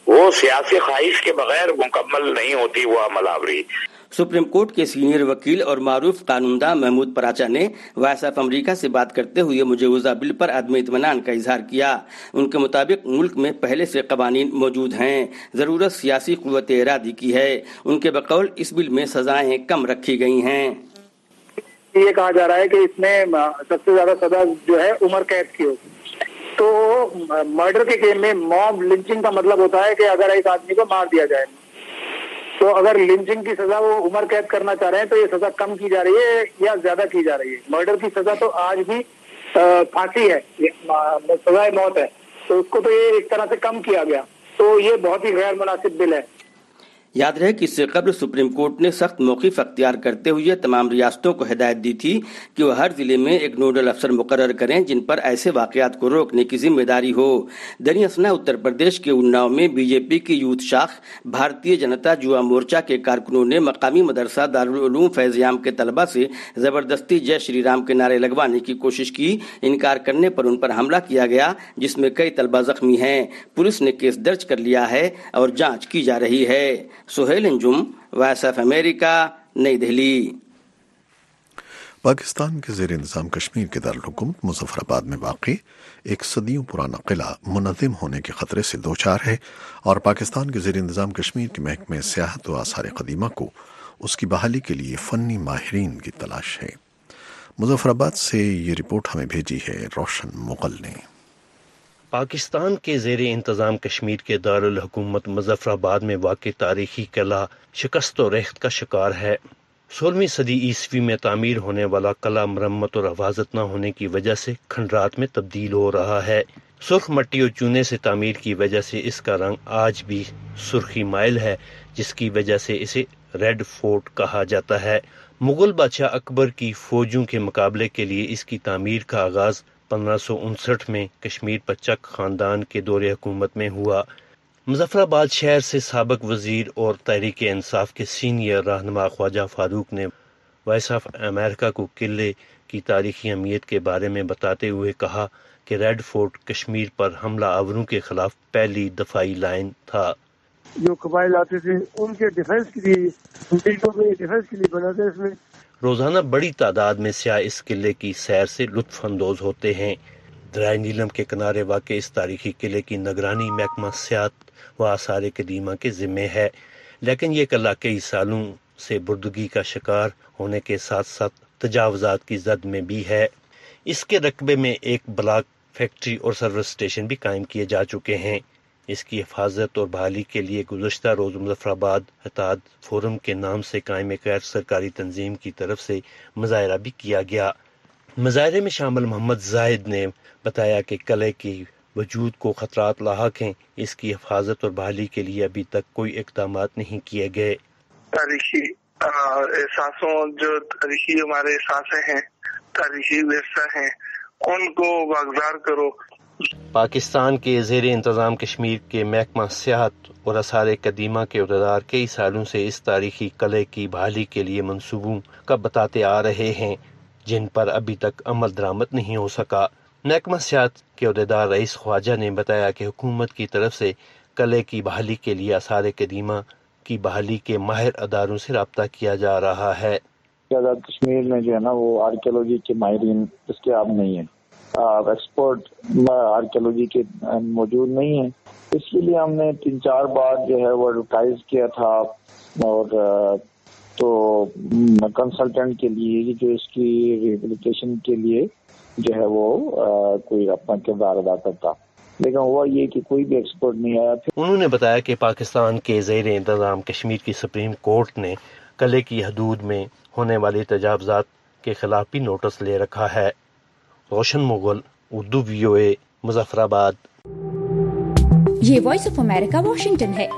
وہ سیاسی خواہش کے بغیر مکمل نہیں ہوتی وہ عمل آوری۔ سپریم کورٹ کے سینئر وکیل اور معروف قانونداں محمود پراچا نے وائس آف امریکہ سے بات کرتے ہوئے مجوزہ بل پر عدم اطمینان کا اظہار کیا۔ ان کے مطابق ملک میں پہلے سے قوانین موجود ہیں، ضرورت سیاسی قوت ارادی کی ہے۔ ان کے بقول اس بل میں سزائیں کم رکھی گئی ہیں۔ یہ کہا جا رہا ہے کہ اس میں سب سے زیادہ سزا جو ہے عمر قید کی ہوگی۔ تو مرڈر کے کیس میں موب لنچنگ کا مطلب ہوتا ہے کہ اگر ایک آدمی کو مار دیا جائے، تو اگر لنچنگ کی سزا وہ عمر قید کرنا چاہ رہے ہیں تو یہ سزا کم کی جا رہی ہے یا زیادہ کی جا رہی ہے؟ مرڈر کی سزا تو آج بھی پھانسی ہے، سزائے موت ہے، تو اس کو تو یہ ایک طرح سے کم کیا گیا، تو یہ بہت ہی غیر مناسب بل ہے۔ یاد رہے کہ اس سے قبل سپریم کورٹ نے سخت موقف اختیار کرتے ہوئے تمام ریاستوں کو ہدایت دی تھی کہ وہ ہر ضلع میں ایک نوڈل افسر مقرر کریں جن پر ایسے واقعات کو روکنے کی ذمہ داری ہو۔ دریں اثنا اتر پردیش کے اناؤ میں بی جے پی کی یوتھ شاخ بھارتیہ جنتا یوا مورچہ کے کارکنوں نے مقامی مدرسہ دارالعلوم فیض عام کے طلبہ سے زبردستی جے شری رام کے نعرے لگوانے کی کوشش کی۔ انکار کرنے پر ان پر حملہ کیا گیا جس میں کئی طلبہ زخمی ہیں۔ پولیس نے کیس درج کر لیا ہے اور جانچ کی جا رہی ہے۔ Suhail Anjum, voice of America, نئی دہلی۔ پاکستان کے زیر انتظام کشمیر کے دارالحکومت مظفر آباد میں واقع ایک صدیوں پرانا قلعہ منہدم ہونے کے خطرے سے دوچار ہے اور پاکستان کے زیر انتظام کشمیر کے محکمہ سیاحت و آثار قدیمہ کو اس کی بحالی کے لیے فنی ماہرین کی تلاش ہے۔ مظفر آباد سے یہ رپورٹ ہمیں بھیجی ہے روشن مغل نے۔ پاکستان کے زیر انتظام کشمیر کے دارالحکومت مظفر آباد میں واقع تاریخی قلعہ شکست و ریخت کا شکار ہے۔ 16ویں صدی عیسوی میں تعمیر ہونے والا قلعہ مرمت اور حفاظت نہ ہونے کی وجہ سے کھنڈرات میں تبدیل ہو رہا ہے۔ سرخ مٹی اور چونے سے تعمیر کی وجہ سے اس کا رنگ آج بھی سرخی مائل ہے، جس کی وجہ سے اسے ریڈ فورٹ کہا جاتا ہے۔ مغل بادشاہ اکبر کی فوجوں کے مقابلے کے لیے اس کی تعمیر کا آغاز 1559 میں کشمیر پچک خاندان کے دور حکومت میں ہوا۔ مظفر آباد شہر سے سابق وزیر اور تحریک انصاف کے سینئر رہنما خواجہ فاروق نے وائس آف امریکہ کو قلعے کی تاریخی اہمیت کے بارے میں بتاتے ہوئے کہا کہ ریڈ فورٹ کشمیر پر حملہ آوروں کے خلاف پہلی دفاعی لائن تھا۔ جو قبائل آتے تھے ان کے ڈیفنس کے لیے بنا تھا۔ اس میں روزانہ بڑی تعداد میں سیاح اس قلعے کی سیر سے لطف اندوز ہوتے ہیں۔ دریائے نیلم کے کنارے واقع اس تاریخی قلعے کی نگرانی محکمہ سیاحت و آثار قدیمہ کے ذمہ ہے، لیکن یہ قلعہ کئی سالوں سے بردگی کا شکار ہونے کے ساتھ ساتھ تجاوزات کی زد میں بھی ہے۔ اس کے رقبے میں ایک بلاک فیکٹری اور سروس اسٹیشن بھی قائم کیے جا چکے ہیں۔ اس کی حفاظت اور بحالی کے لیے گزشتہ روز مظفر آباد اتحاد فورم کے نام سے قائم ایک غیر سرکاری تنظیم کی طرف سے مظاہرہ بھی کیا گیا۔ مظاہرے میں شامل محمد زاہد نے بتایا کہ قلعے کی وجود کو خطرات لاحق ہیں، اس کی حفاظت اور بحالی کے لیے ابھی تک کوئی اقدامات نہیں کیے گئے۔ تاریخی احساسوں جو تاریخی ہمارے احساسیں ہیں، تاریخی ورثہ ہیں، ان کو واگزار کرو۔ پاکستان کے زیر انتظام کشمیر کے محکمہ سیاحت اور آثار قدیمہ کے عہدیدار کئی سالوں سے اس تاریخی قلعے کی بحالی کے لیے منصوبوں کا بتاتے آ رہے ہیں، جن پر ابھی تک عمل درآمد نہیں ہو سکا۔ محکمہ سیاحت کے عہدیدار رئیس خواجہ نے بتایا کہ حکومت کی طرف سے قلعے کی بحالی کے لیے آثار قدیمہ کی بحالی کے ماہر اداروں سے رابطہ کیا جا رہا ہے۔ آزاد کشمیر میں جو ہے نا وہ آرکیولوجی کے ماہرین دستیاب نہیں ہیں، ایکسپرٹ آرکیولوجی کے موجود نہیں ہیں۔ اس کے لیے ہم نے 3-4 بار جو ہے وہ ایڈورٹائز کیا تھا اور تو کنسلٹنٹ کے لیے جو اس کی ریہیبلیٹیشن کے لیے جو ہے وہ کوئی اپنا کردار ادا کرتا، لیکن ہوا یہ کہ کوئی بھی ایکسپرٹ نہیں آیا۔ انہوں نے بتایا کہ پاکستان کے زیر انتظام کشمیر کی سپریم کورٹ نے قلعے کی حدود میں ہونے والی تجاوزات کے خلاف بھی نوٹس لے رکھا ہے۔ روشن مغل، اردو VOA، مظفر آباد۔ یہ وائس آف امریکہ واشنگٹن ہے۔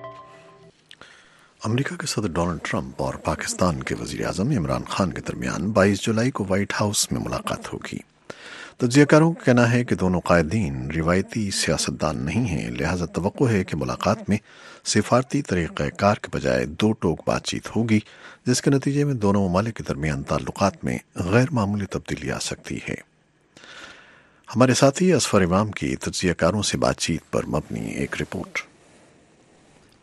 امریکہ کے صدر ڈونلڈ ٹرمپ اور پاکستان کے وزیر اعظم عمران خان کے درمیان 22 جولائی کو وائٹ ہاؤس میں ملاقات ہوگی۔ تجزیہ کاروں کا کہنا ہے کہ دونوں قائدین روایتی سیاستدان نہیں ہیں، لہذا توقع ہے کہ ملاقات میں سفارتی طریقہ کار کے بجائے دو ٹوک بات چیت ہوگی، جس کے نتیجے میں دونوں ممالک کے درمیان تعلقات میں غیر معمولی تبدیلی آ سکتی ہے۔ ہمارے ساتھی اصفر امام کی تجزیہ کاروں سے بات چیت پر مبنی ایک رپورٹ۔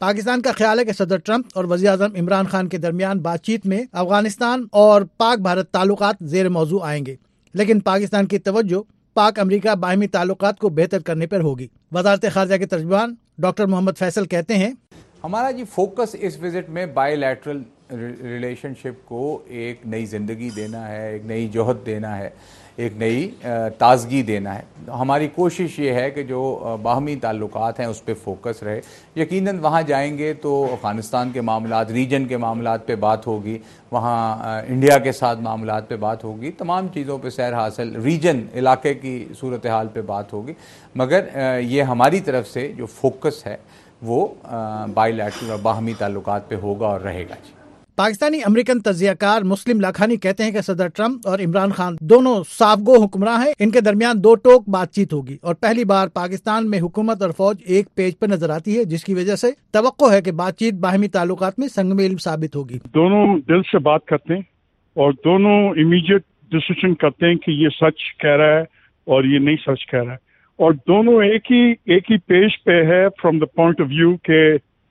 پاکستان کا خیال ہے کہ صدر ٹرمپ اور وزیر اعظم عمران خان کے درمیان بات چیت میں افغانستان اور پاک بھارت تعلقات زیر موضوع آئیں گے، لیکن پاکستان کی توجہ پاک امریکہ باہمی تعلقات کو بہتر کرنے پر ہوگی۔ وزارت خارجہ کے ترجمان ڈاکٹر محمد فیصل کہتے ہیں، ہمارا فوکس اس وزٹ میں بائی لیٹرل ریلیشن شپ کو ایک نئی زندگی دینا ہے، ایک نئی جوہر دینا ہے، ایک نئی تازگی دینا ہے۔ ہماری کوشش یہ ہے کہ جو باہمی تعلقات ہیں اس پہ فوکس رہے۔ یقیناً وہاں جائیں گے تو افغانستان کے معاملات، ریجن کے معاملات پہ بات ہوگی، وہاں انڈیا کے ساتھ معاملات پہ بات ہوگی، تمام چیزوں پہ سیر حاصل، ریجن علاقے کی صورتحال پہ بات ہوگی، مگر یہ ہماری طرف سے جو فوکس ہے وہ بائی لیٹرل اور باہمی تعلقات پہ ہوگا اور رہے گا۔ پاکستانی امریکن تجزیہ کار مسلم لاکھانی کہتے ہیں کہ صدر ٹرمپ اور عمران خان دونوں صاف گو حکمراں ہیں، ان کے درمیان دو ٹوک بات چیت ہوگی اور پہلی بار پاکستان میں حکومت اور فوج ایک پیج پر نظر آتی ہے، جس کی وجہ سے توقع ہے کہ بات چیت باہمی تعلقات میں سنگ میل ثابت ہوگی۔ دونوں دل سے بات کرتے ہیں اور دونوں امیڈیٹ ڈیسیژن کرتے ہیں کہ یہ سچ کہہ رہا ہے اور یہ نہیں سچ کہہ رہا ہے، اور دونوں ایک ہی پیج پہ ہے from the point of view کہ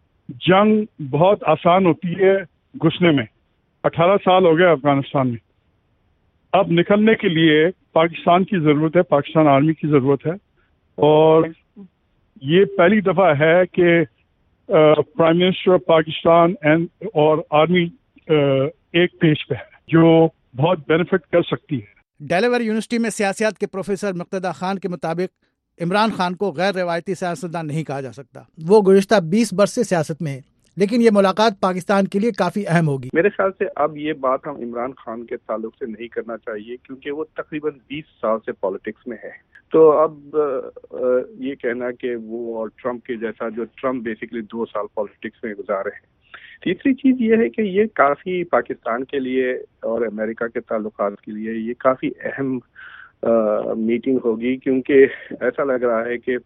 جنگ بہت آسان ہوتی ہے گھسنے میں۔ 18 سال ہو گئے افغانستان میں، اب نکلنے کے لیے پاکستان کی ضرورت ہے، پاکستان آرمی کی ضرورت ہے، اور یہ پہلی دفعہ ہے کہ پرائم منسٹر آف پاکستان اور آرمی ایک پیج پہ ہے، جو بہت بینیفٹ کر سکتی ہے۔ ڈیلاویئر یونیورسٹی میں سیاسیات کے پروفیسر مقتدی خان کے مطابق عمران خان کو غیر روایتی سیاستدان نہیں کہا جا سکتا، وہ گزشتہ 20 برس سے سیاست میں ہے، لیکن یہ ملاقات پاکستان کے لیے کافی اہم ہوگی۔ میرے خیال سے اب یہ بات ہم عمران خان کے تعلق سے نہیں کرنا چاہیے، کیونکہ وہ تقریباً 20 سال سے پالیٹکس میں ہے، تو اب یہ کہنا کہ وہ اور ٹرمپ کے جیسا، جو ٹرمپ بیسیکلی 2 سال پالیٹکس میں گزارے ہیں۔ تیسری چیز یہ ہے کہ یہ کافی پاکستان کے لیے اور امریکہ کے تعلقات کے لیے یہ کافی اہم میٹنگ ہوگی، کیونکہ ایسا لگ رہا ہے کہ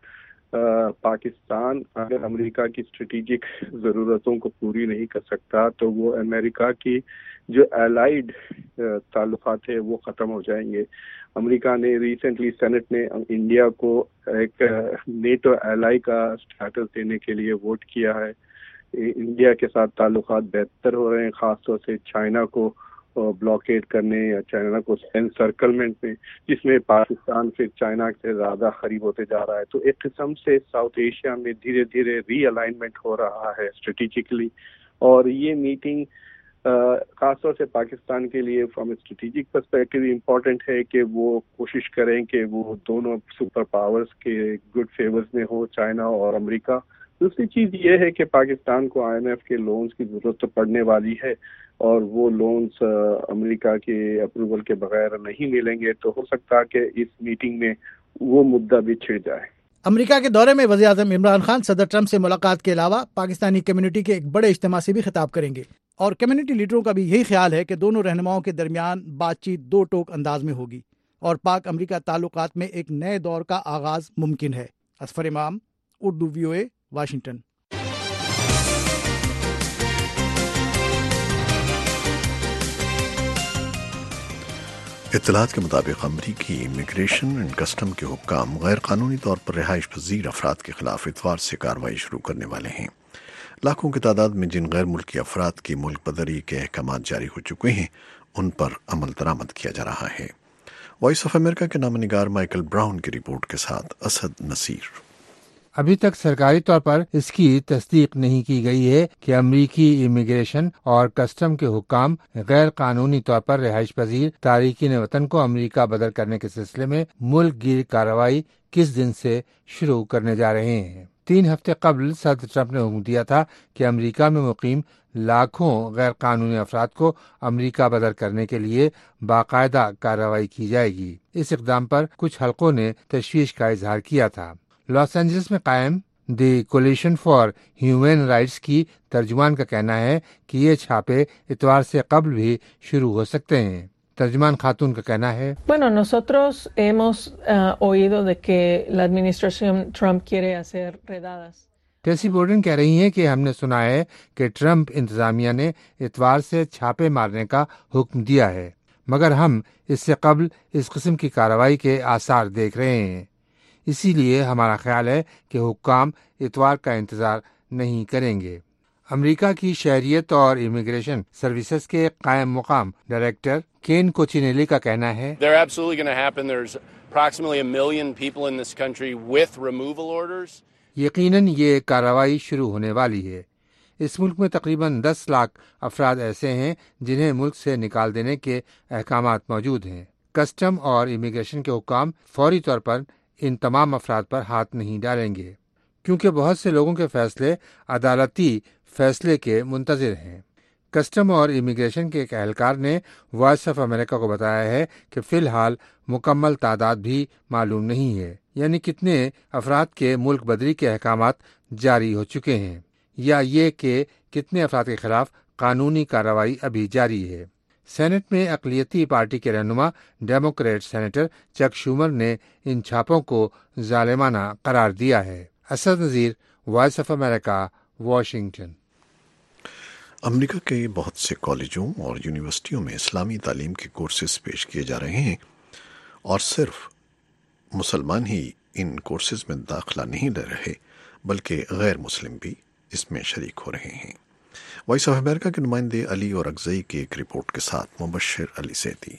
پاکستان اگر امریکہ کی اسٹریٹجک ضرورتوں کو پوری نہیں کر سکتا تو وہ امریکہ کی جو الائیڈ تعلقات ہے وہ ختم ہو جائیں گے۔ امریکہ نے ریسنٹلی سینٹ نے انڈیا کو ایک نیٹو الائی کا اسٹیٹس دینے کے لیے ووٹ کیا ہے۔ انڈیا کے ساتھ تعلقات بہتر ہو رہے ہیں، خاص طور سے چائنا کو بلاکیڈ کرنے یا چائنا کو انسرکلمنٹ میں، جس میں پاکستان پھر چائنا سے زیادہ قریب ہوتے جا رہا ہے۔ تو ایک قسم سے ساؤتھ ایشیا میں دھیرے دھیرے ری الائنمنٹ ہو رہا ہے اسٹریٹجکلی، اور یہ میٹنگ خاص طور سے پاکستان کے لیے فرام اسٹریٹجک پرسپیکٹو امپورٹنٹ ہے کہ وہ کوشش کریں کہ وہ دونوں سپر پاورز کے گڈ فیورز میں ہو، چائنا اور امریکہ۔ دوسری چیز یہ ہے کہ پاکستان کو IMF کے لونز کی ضرورت تو پڑنے والی ہے، اور وہ لونز امریکہ کے اپروول کے بغیر نہیں ملیں گے، تو ہو سکتا ہے کہ اس میٹنگ میں وہ مدعا بھی چھڑ جائے۔ امریکہ کے دورے میں وزیر اعظم عمران خان صدر ٹرمپ سے ملاقات کے علاوہ پاکستانی کمیونٹی کے ایک بڑے اجتماع سے بھی خطاب کریں گے، اور کمیونٹی لیڈروں کا بھی یہی خیال ہے کہ دونوں رہنماؤں کے درمیان بات چیت دو ٹوک انداز میں ہوگی اور پاک امریکہ تعلقات میں ایک نئے دور کا آغاز ممکن ہے۔ اظفر امام، اردو VOA، واشنگٹن۔ اطلاعات کے مطابق امریکی امیگریشن اینڈ کسٹم کے حکام غیر قانونی طور پر رہائش پذیر افراد کے خلاف اتوار سے کارروائی شروع کرنے والے ہیں۔ لاکھوں کی تعداد میں جن غیر ملکی افراد کی ملک بدری کے احکامات جاری ہو چکے ہیں ان پر عمل درآمد کیا جا رہا ہے۔ وائس آف امریکہ کے نامہ نگار مائیکل براؤن کی رپورٹ کے ساتھ اسد نصیر۔ ابھی تک سرکاری طور پر اس کی تصدیق نہیں کی گئی ہے کہ امریکی امیگریشن اور کسٹم کے حکام غیر قانونی طور پر رہائش پذیر تارکین وطن کو امریکہ بدر کرنے کے سلسلے میں ملک گیر کارروائی کس دن سے شروع کرنے جا رہے ہیں۔ 3 ہفتے قبل صدر ٹرمپ نے حکم دیا تھا کہ امریکہ میں مقیم لاکھوں غیر قانونی افراد کو امریکہ بدر کرنے کے لیے باقاعدہ کارروائی کی جائے گی۔ اس اقدام پر کچھ حلقوں نے تشویش کا اظہار کیا تھا۔ لاس اینجلس میں قائم the coalition for human rights کی ترجمان کا کہنا ہے کہ یہ چھاپے اتوار سے قبل بھی شروع ہو سکتے ہیں۔ ترجمان خاتون کا کہنا ہے، Bueno, nosotros hemos oído de que la administración Trump quiere hacer redadas. Tessie Borden کہہ رہی ہیں کہ ہم نے سنا ہے کہ ٹرمپ انتظامیہ نے اتوار سے چھاپے مارنے کا حکم دیا ہے، مگر ہم اس سے قبل اس قسم کی کارروائی کے آثار دیکھ رہے ہیں۔ اسی لیے ہمارا خیال ہے کہ حکام اتوار کا انتظار نہیں کریں گے۔ امریکہ کی شہریت اور امیگریشن سروسز کے قائم مقام ڈائریکٹر کین کوچینیلی کا کہنا ہے They're absolutely going to happen. There's approximately 1 million people in this country with removal orders. یقیناً یہ کارروائی شروع ہونے والی ہے۔ اس ملک میں تقریباً 10 لاکھ افراد ایسے ہیں جنہیں ملک سے نکال دینے کے احکامات موجود ہیں۔ کسٹم اور امیگریشن کے حکام فوری طور پر ان تمام افراد پر ہاتھ نہیں ڈالیں گے، کیونکہ بہت سے لوگوں کے فیصلے عدالتی فیصلے کے منتظر ہیں۔ کسٹم اور امیگریشن کے ایک اہلکار نے وائس آف امریکہ کو بتایا ہے کہ فی الحال مکمل تعداد بھی معلوم نہیں ہے، یعنی کتنے افراد کے ملک بدری کے احکامات جاری ہو چکے ہیں، یا یہ کہ کتنے افراد کے خلاف قانونی کارروائی ابھی جاری ہے۔ سینٹ میں اقلیتی پارٹی کے رہنما ڈیموکریٹ سینیٹر چک شومر نے ان چھاپوں کو ظالمانہ قرار دیا ہے۔ Asad Nazir, voice of America, Washington. America کے بہت سے کالجوں اور یونیورسٹیوں میں اسلامی تعلیم کے کورسز پیش کیے جا رہے ہیں، اور صرف مسلمان ہی ان کورسز میں داخلہ نہیں لے رہے بلکہ غیر مسلم بھی اس میں شریک ہو رہے ہیں۔ وائس آف امریکہ کے نمائندے علی اور اگزئی کی ایک رپورٹ کے ساتھ مبشر علی سیدی۔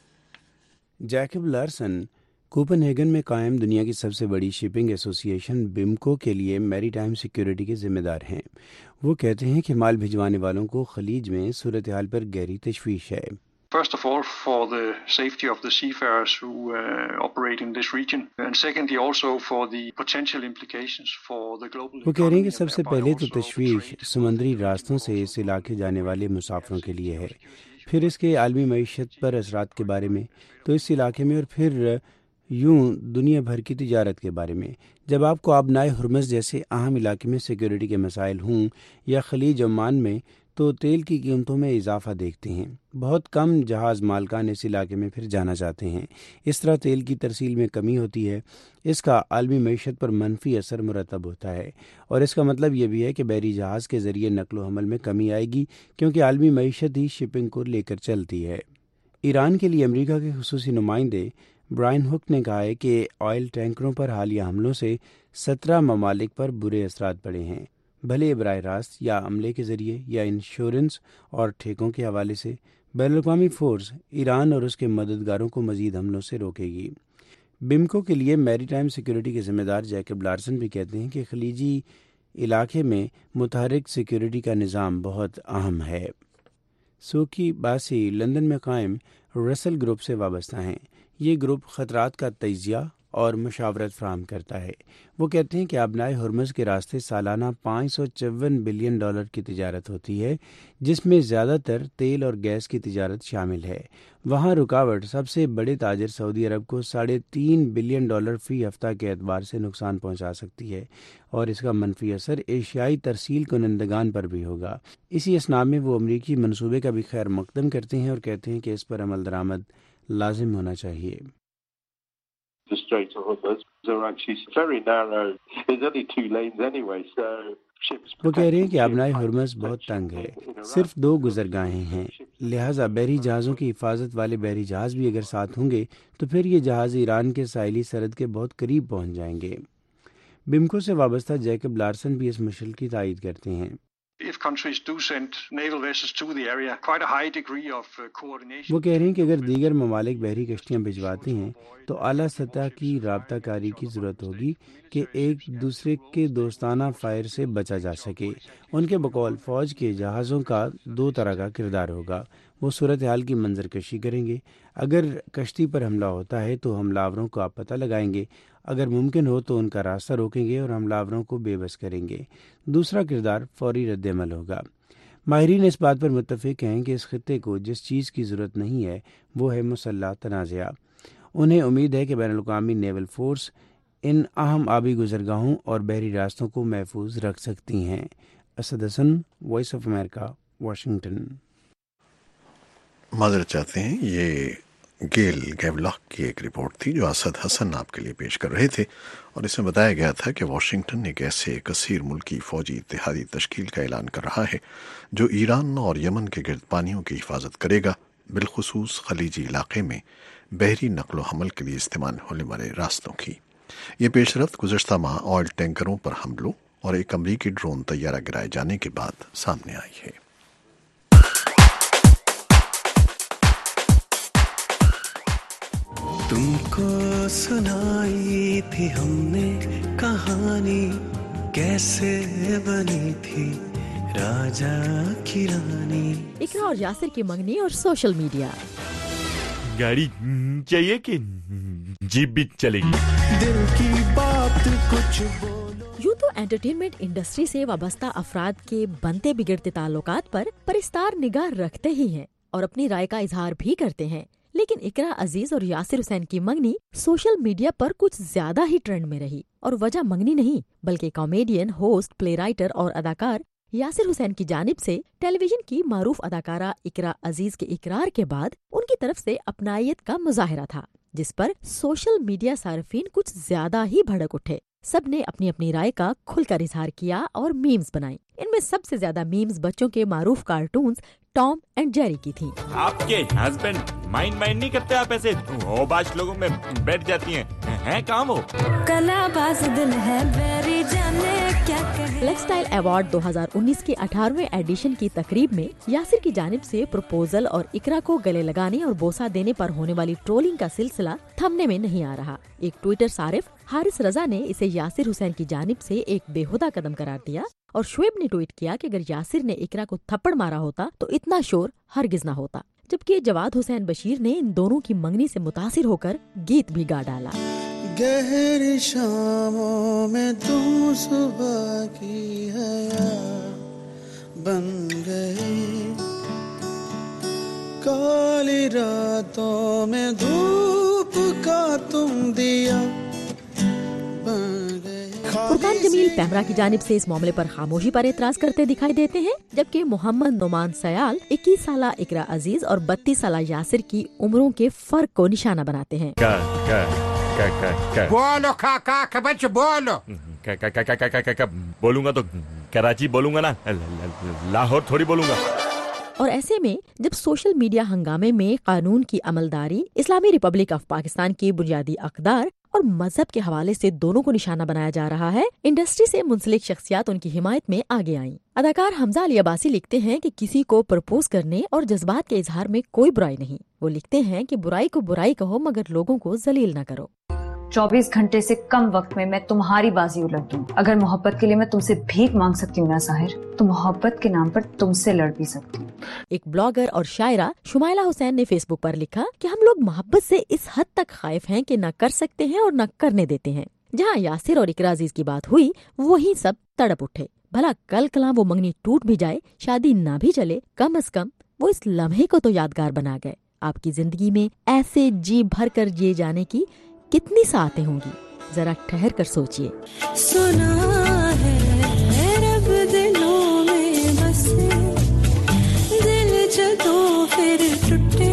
جیکب لارسن کوپن ہیگن میں قائم دنیا کی سب سے بڑی شپنگ ایسوسی ایشن بمکو کے لیے میری ٹائم سیکیورٹی کے ذمہ دار ہیں۔ وہ کہتے ہیں کہ مال بھجوانے والوں کو خلیج میں صورتحال پر گہری تشویش ہے۔ First of all, for the safety of the seafarers who operate in this region, and secondly also for the potential implications for the global. وہ کہہ رہے ہیں کہ سب سے پہلے تو تشویش سمندری راستوں سے اس علاقے جانے والے مسافروں کے لیے ہے، پھر اس کے عالمی معیشت پر اثرات کے بارے میں تو اس علاقے میں، اور پھر یوں دنیا بھر کی تجارت کے بارے میں۔ جب آپ کو آبنائے ہرمز جیسے اہم علاقے میں سیکیورٹی کے مسائل ہوں یا خلیج عمان میں، تو تیل کی قیمتوں میں اضافہ دیکھتے ہیں۔ بہت کم جہاز مالکان اس علاقے میں پھر جانا چاہتے ہیں۔ اس طرح تیل کی ترسیل میں کمی ہوتی ہے، اس کا عالمی معیشت پر منفی اثر مرتب ہوتا ہے، اور اس کا مطلب یہ بھی ہے کہ بحری جہاز کے ذریعے نقل و حمل میں کمی آئے گی، کیونکہ عالمی معیشت ہی شپنگ کو لے کر چلتی ہے۔ ایران کے لیے امریکہ کے خصوصی نمائندے برائن ہک نے کہا ہے کہ آئل ٹینکروں پر حالیہ حملوں سے 17 ممالک پر برے اثرات پڑے ہیں، بھلے براہ راست یا عملے کے ذریعے یا انشورنس اور ٹھیکوں کے حوالے سے۔ بین الاقوامی فورس ایران اور اس کے مددگاروں کو مزید حملوں سے روکے گی۔ بمکو کے لیے میری ٹائم سیکیورٹی کے ذمہ دار جیکب لارسن بھی کہتے ہیں کہ خلیجی علاقے میں متحرک سیکیورٹی کا نظام بہت اہم ہے۔ سوکی باسی لندن میں قائم رسل گروپ سے وابستہ ہیں۔ یہ گروپ خطرات کا تجزیہ اور مشاورت فراہم کرتا ہے۔ وہ کہتے ہیں کہ آبنائے ہرمز کے راستے سالانہ $554 بلین کی تجارت ہوتی ہے، جس میں زیادہ تر تیل اور گیس کی تجارت شامل ہے۔ وہاں رکاوٹ سب سے بڑے تاجر سعودی عرب کو $3.5 بلین فی ہفتہ کے اعتبار سے نقصان پہنچا سکتی ہے، اور اس کا منفی اثر ایشیائی ترسیل کنندگان پر بھی ہوگا۔ اسی اسنا میں وہ امریکی منصوبے کا بھی خیر مقدم کرتے ہیں اور کہتے ہیں کہ اس پر عمل درآمد لازم ہونا چاہیے۔ The Strait of Hormuz are actually very narrow. There's only 2 lanes anyway, so ships. وہ کہہ رہے ہیں کہ آبنائے ہرمز بہت تنگ ہے، صرف 2 گزرگاہیں ہیں، لہٰذا بحری جہازوں کی حفاظت والے بحری جہاز بھی اگر ساتھ ہوں گے تو پھر یہ جہاز ایران کے ساحلی سرحد کے بہت قریب پہنچ جائیں گے۔ بمکو سے وابستہ جیکب لارسن بھی اس مشل کی تائید کرتے ہیں۔ If countries do send naval vessels to the area, quite a high degree of coordination. وہ کہہ رہے ہیں کہ اگر دیگر ممالک بحری کشتیاں بھجواتے ہیں تو اعلیٰ سطح کی رابطہ کاری کی ضرورت ہوگی کہ ایک دوسرے کے دوستانہ فائر سے بچا جا سکے۔ ان کے بقول فوج کے جہازوں کا 2 طرح کا کردار ہوگا۔ وہ صورتحال کی منظر کشی کریں گے، اگر کشتی پر حملہ ہوتا ہے تو حملہ آوروں کو آپ پتہ لگائیں گے، اگر ممکن ہو تو ان کا راستہ روکیں گے اور حملہ آوروں کو بے بس کریں گے۔ دوسرا کردار فوری رد عمل ہوگا۔ ماہرین اس بات پر متفق ہیں کہ اس خطے کو جس چیز کی ضرورت نہیں ہے وہ ہے مسلح تنازعہ۔ انہیں امید ہے کہ بین الاقوامی نیول فورس ان اہم آبی گزرگاہوں اور بحری راستوں کو محفوظ رکھ سکتی ہیں۔ Asad Hasan, voice of America, Washington. معذرت چاہتے ہیں، یہ گیل گیولاک کی ایک رپورٹ تھی جو اسد حسن آپ کے لیے پیش کر رہے تھے، اور اس میں بتایا گیا تھا کہ واشنگٹن ایک ایسے کثیر ملکی فوجی اتحادی تشکیل کا اعلان کر رہا ہے جو ایران اور یمن کے گرد پانیوں کی حفاظت کرے گا، بالخصوص خلیجی علاقے میں بحری نقل و حمل کے لیے استعمال ہونے والے راستوں کی۔ یہ پیش رفت گزشتہ ماہ آئل ٹینکروں پر حملوں और एक अमरीकी ड्रोन तैयारा गिराए जाने के बाद सामने आई है। तुमको सुनाई थी हमने कहानी, कैसे बनी थी राजा की रानी। इकरा और यासिर की मंगनी और सोशल मीडिया। गाड़ी चाहिए कि जीप भी चलेगी? दिल की बात कुछ यूं तो एंटरटेनमेंट इंडस्ट्री से वाबस्ता अफराद के बनते बिगड़ते ताल्लुकात पर परिस्तार निगाह रखते ही हैं और अपनी राय का इजहार भी करते हैं, लेकिन इकरा अजीज और यासिर हुसैन की मंगनी सोशल मीडिया पर कुछ ज्यादा ही ट्रेंड में रही। और वजह मंगनी नहीं बल्कि कॉमेडियन, होस्ट, प्ले राइटर और अदाकार यासिर हुसैन की जानिब से टेलीविजन की मारूफ अदाकारा इकरा अजीज के इकरार के बाद उनकी तरफ से अपनायत का मुजाहिरा था, जिस पर सोशल मीडिया सार्फिन कुछ ज्यादा ही भड़क उठे। सब ने अपनी अपनी राय का खुलकर इजहार किया और मीम्स बनाई। इनमें सबसे ज्यादा मीम्स बच्चों के मारूफ कार्टून्स टॉम एंड जेरी की थी। आपके हस्बैंड माइंड नहीं करते? आप ऐसे होबाश लोगों में बैठ जाती हैं काम हो। कलाबाज दिल है बेरी जाने क्या कहे। लाइफस्टाइल अवार्ड 2019 के 18वें एडिशन की तकरीब में यासिर की जानिब से प्रपोजल और इकरा को गले लगाने और बोसा देने पर होने वाली ट्रोलिंग का सिलसिला थमने में नहीं आ रहा। एक ट्विटर सारिफ हारिस रजा ने इसे यासिर हुसैन की जानिब से एक बेहुदा कदम करार दिया और शुएब ने ट्वीट किया कि अगर यासिर ने इकरा को थप्पड़ मारा होता तो इतना शोर हरगिज न होता। जबकि जवाद हुसैन बशीर ने इन दोनों की मंगनी से मुतासिर होकर गीत भी गा डाला। गहरी शामों में तुम सुबह की हया बन गए, काली रातों में धूप का तुम दिया बन गए। फुरकान जमील पैमरा की जानिब से इस मामले पर खामोशी पर एतराज करते दिखाई देते हैं, जबकि मोहम्मद नोमान सयाल 21 साला इकरा अजीज और 32 साला यासिर की उम्रों के फर्क को निशाना बनाते हैं। बोलो का बच्चे बोलो। बोलूंगा तो कराची बोलूंगा ना, लाहौर थोड़ी बोलूंगा। और ऐसे में जब सोशल मीडिया हंगामे में कानून की अमलदारी, इस्लामी रिपब्लिक ऑफ पाकिस्तान की बुनियादी अक़दार और मजहब के हवाले से दोनों को निशाना बनाया जा रहा है, इंडस्ट्री से मुंसलिक शख्सियात उनकी हिमायत में आगे आईं। अदाकार हमजा अली अब्बासी लिखते हैं कि किसी को प्रपोज करने और जज्बात के इजहार में कोई बुराई नहीं। वो लिखते हैं कि बुराई को बुराई कहो मगर लोगों को जलील न करो। 24 घंटे से कम वक्त में मैं तुम्हारी बाजी उलट दूं। अगर मोहब्बत के लिए मैं तुमसे भीख मांग सकती हूँ ना साहिर, तो मोहब्बत के नाम पर तुमसे लड़ भी सकती हूँ। एक ब्लॉगर और शायरा शुमाइला हुसैन ने फेसबुक पर लिखा कि हम लोग मोहब्बत से इस हद तक खाइफ हैं कि न कर सकते हैं और न करने देते हैं। जहाँ यासिर और इकरा अजीज की बात हुई, वहीं सब तड़प उठे। भला कल कला वो मंगनी टूट भी जाए, शादी ना भी चले, कम अज कम वो इस लम्हे को तो यादगार बना गए। आपकी जिंदगी में ऐसे जी भर कर जिए जाने की कितनी सातें होंगी, जरा ठहर कर सोचिए। सुना है रब दिलों में बसे, दिल जदों फिर टूटे,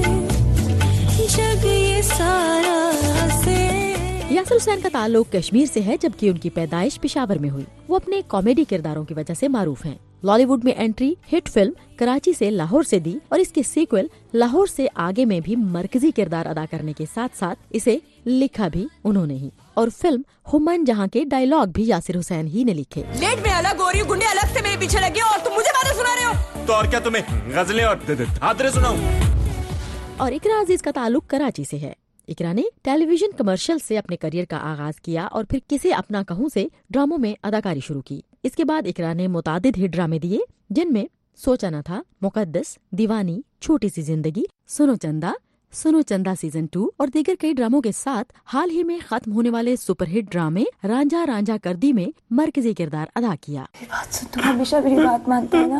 जग ये सारा से। यासिर हुसैन का ताल्लुक कश्मीर से है, जबकि उनकी पैदाइश पेशावर में हुई। वो अपने कॉमेडी किरदारों की वजह से मारूफ हैं। लॉलीवुड में एंट्री हिट फिल्म कराची से लाहौर से दी और इसके सीक्वल लाहौर से आगे में भी मरकजी किरदार अदा करने के साथ साथ इसे लिखा भी उन्होंने ही। और फिल्म हुमायूं जहां के डायलॉग भी यासिर हुसैन ही ने लिखे। लेट में अलग हो रही हूँ, गुंडे अलग से मेरे पीछे लगे और तुम मुझे बातें सुना रहे हो। तो और क्या, तुम्हें गजलें और धादरे सुनाऊं? और इकरा अजीज का ताल्लुक कराची से है। इकरा ने टेलीविजन कमर्शियल से अपने करियर का आगाज किया और फिर किसे अपना कहूं से ड्रामों में अदाकारी शुरू की। इसके बाद इकरा ने मुतादिद हिट ड्रामे दिए, जिनमें सोचा न था, मुकद्दस, दीवानी, छोटी सी जिंदगी, सुनो चंदा सीजन 2 और दीगर कई ड्रामों के साथ हाल ही में खत्म होने वाले सुपरहिट ड्रामे रांझा रांझा कर दी में मरकजी किरदार अदा किया। तुम हमेशा मेरी बात मानते हैं ना?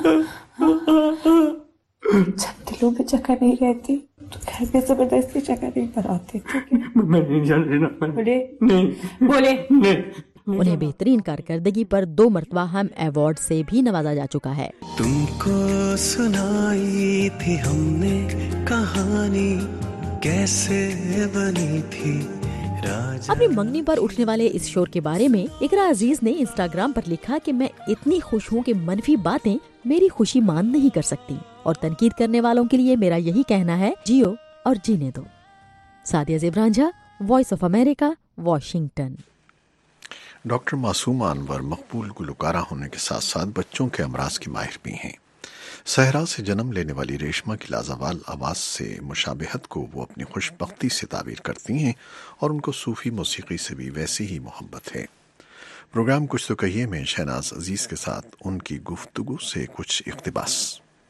जब दिलों में जगह नहीं रहती तो घर पे जबरदस्ती जगह नहीं बनाते। उन्हें बेहतरीन कारकर्दगी पर 2 मरतबा हम अवार्ड से भी नवाजा जा चुका है। तुमको सुनाई थी हमने कहानी, कैसे बनी थी राजा। अपनी मंगनी पर उठने वाले इस शोर के बारे में इकरा अजीज ने इंस्टाग्राम पर लिखा कि मैं इतनी खुश हूँ कि मनफी बातें मेरी खुशी मान नहीं कर सकती, और तनकीद करने वालों के लिए मेरा यही कहना है, जियो और जीने दो। Sadia Zeb Ranjha, voice of America, Washington. Doctor Masooma Anwar Maqbool गुलकारा होने के साथ साथ बच्चों के अमराज की माहिर भी हैं। सहरा से जन्म लेने वाली रेशमा की लाजवाल आवाज़ से मुशाबहत को वो अपनी खुशबख्ती से ताबीर करती हैं और उनको सूफ़ी मौसीकी से भी वैसी ही मोहब्बत है। प्रोग्राम कुछ तो कहिए में शहनाज अजीज़ के साथ उनकी गुफ्तगू से कुछ इक़्तिबास।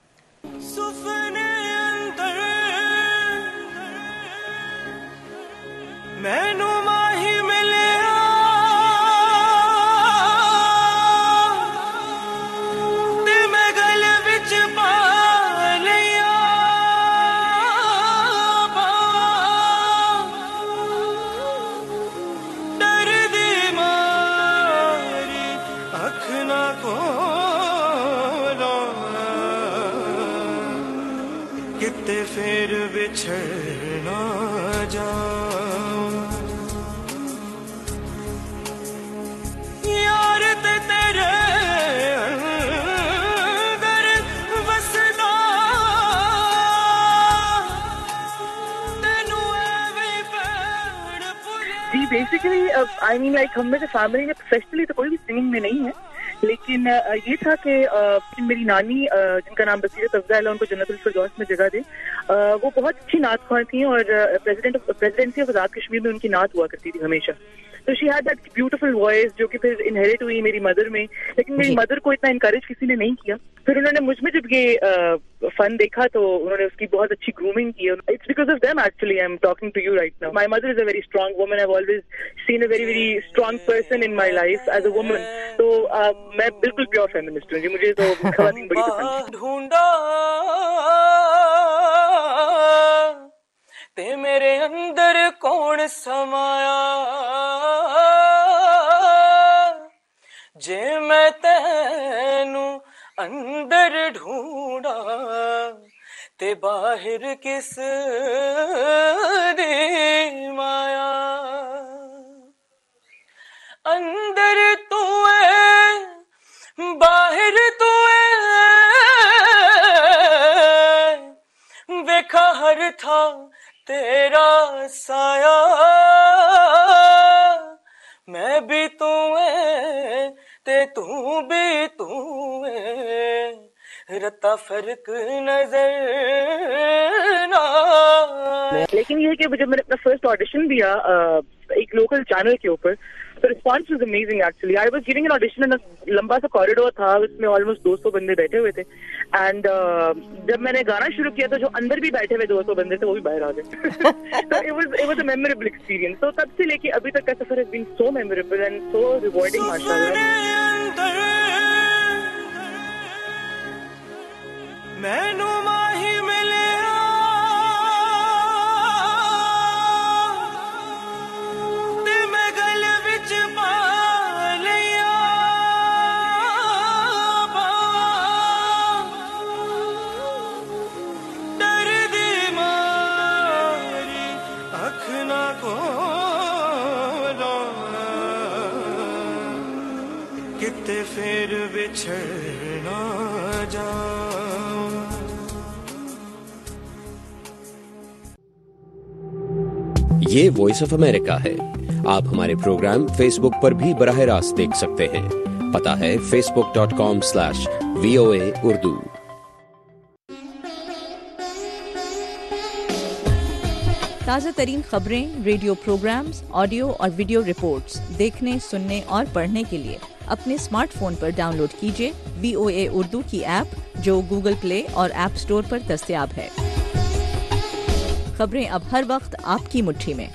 मैनू माही मिले ते मैं गल विच पा लिया डर दी मारी अख ना खोलो किते फिर बिछड़ ना जा बेसिकली आई मीन लाइक हम में से फैमिली में प्रोफेशनली तो कोई भी सिंगिंग में नहीं है, लेकिन ये था कि मेरी नानी जिनका नाम बसीरत अफजाल है, उनको जन्नतुल फिरदौस में जगह दे। वो बहुत अच्छी नात ख्वां थी और प्रेसिडेंसी ऑफ आज़ाद कश्मीर में उनकी नात हुआ करती थी हमेशा। तो she had that beautiful voice जो कि फिर इनहेरिट हुई मेरी मदर में, लेकिन मेरी मदर को इतना इनकरेज किसी ने नहीं किया। फिर उन्होंने मुझ में जब ये फन देखा तो उन्होंने उसकी बहुत अच्छी ग्रूमिंग की। It's because of them actually I am talking to you right now. My mother is a very strong woman, I have always seen a very very strong person in my life as a woman. तो मैं बिल्कुल प्योर फेमिनिस्ट हूँ जी, मुझे तो खवातीन बड़ी पसंद है। ढूंढा ते मेरे अंदर कौन समाया जे मैं तैनू अंदर ढूंढा ते बाहर किस दी माया। अंदर तू है बाहर तू है देखा हर था तेरा साया। मैं भी तू है ते तू भी तू है रत्ता फर्क नजर ना। लेकिन ये है कि जब मैंने अपना फर्स्ट ऑडिशन दिया एक लोकल चैनल के ऊपर, तो response was amazing actually. I was giving an audition, लंबा सा कॉरिडोर था, उसमें ऑलमोस्ट 200 बंदे बैठे हुए थे। एंड जब मैंने गाना शुरू किया तो जो अंदर भी बैठे हुए 200 बंदे थे वो भी बाहर आ गए। तो it was a memorable experience. तो तब से लेके अभी तक का सफर has been so memorable and so rewarding माशाल्लाह। मैनू माही मिले ते मैं गल विच पा लिया डर दी मारी अख ना खोलो किते फिर बिछड़ ना जा। ये वॉइस ऑफ अमेरिका है। आप हमारे प्रोग्राम फेसबुक पर भी बराह रास्त देख सकते हैं। पता है facebook.com/VOA Urdu। ताज़ा तरीन खबरें, रेडियो प्रोग्राम्स, ऑडियो और वीडियो रिपोर्ट्स देखने, सुनने और पढ़ने के लिए अपने स्मार्टफोन पर डाउनलोड कीजिए VOA उर्दू की ऐप, जो गूगल प्ले और ऐप स्टोर पर दस्तयाब है। खबरें अब हर वक्त आपकी मुट्ठी में।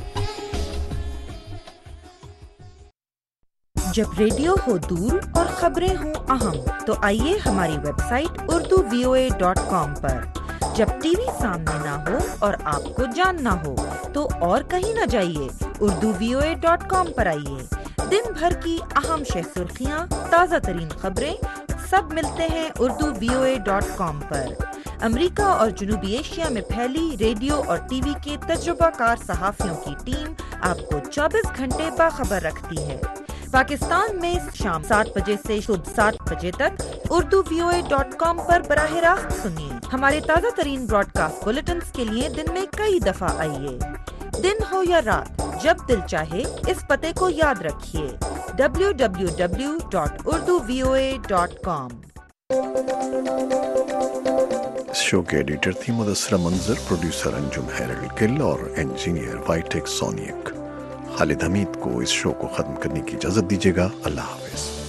जब रेडियो हो दूर और खबरें हो अहम, तो आइए हमारी वेबसाइट urduvoa.com पर। जब टीवी सामने ना हो और आपको जानना हो तो और कहीं न जाइए, urduvoa.com पर आइए। दिन भर की अहम सुर्खियाँ, ताज़ा तरीन खबरें सब मिलते हैं urduvoa.com पर। अमेरिका और जनूबी एशिया में फैली रेडियो और टीवी के तजुर्बाकार सहाफियों की टीम आपको 24 घंटे बाखबर रखती है। पाकिस्तान में शाम 7 बजे से सुबह 7 बजे तक urduvoa.com पर बराह रास्त सुनिए। हमारे ताज़ा तरीन ब्रॉडकास्ट बुलेटिन्स के लिए दिन में कई दफा आइए। दिन हो या रात, जब दिल चाहे इस पते को याद रखिए। www.urduvoa.com. اس شو کے ایڈیٹر تھی مدثرہ منظر، پروڈیوسر انجم ہیرل گل اور انجینئر وائٹیک سونیک۔ خالد حمید کو اس شو کو ختم کرنے کی اجازت دیجیے گا۔ اللہ حافظ۔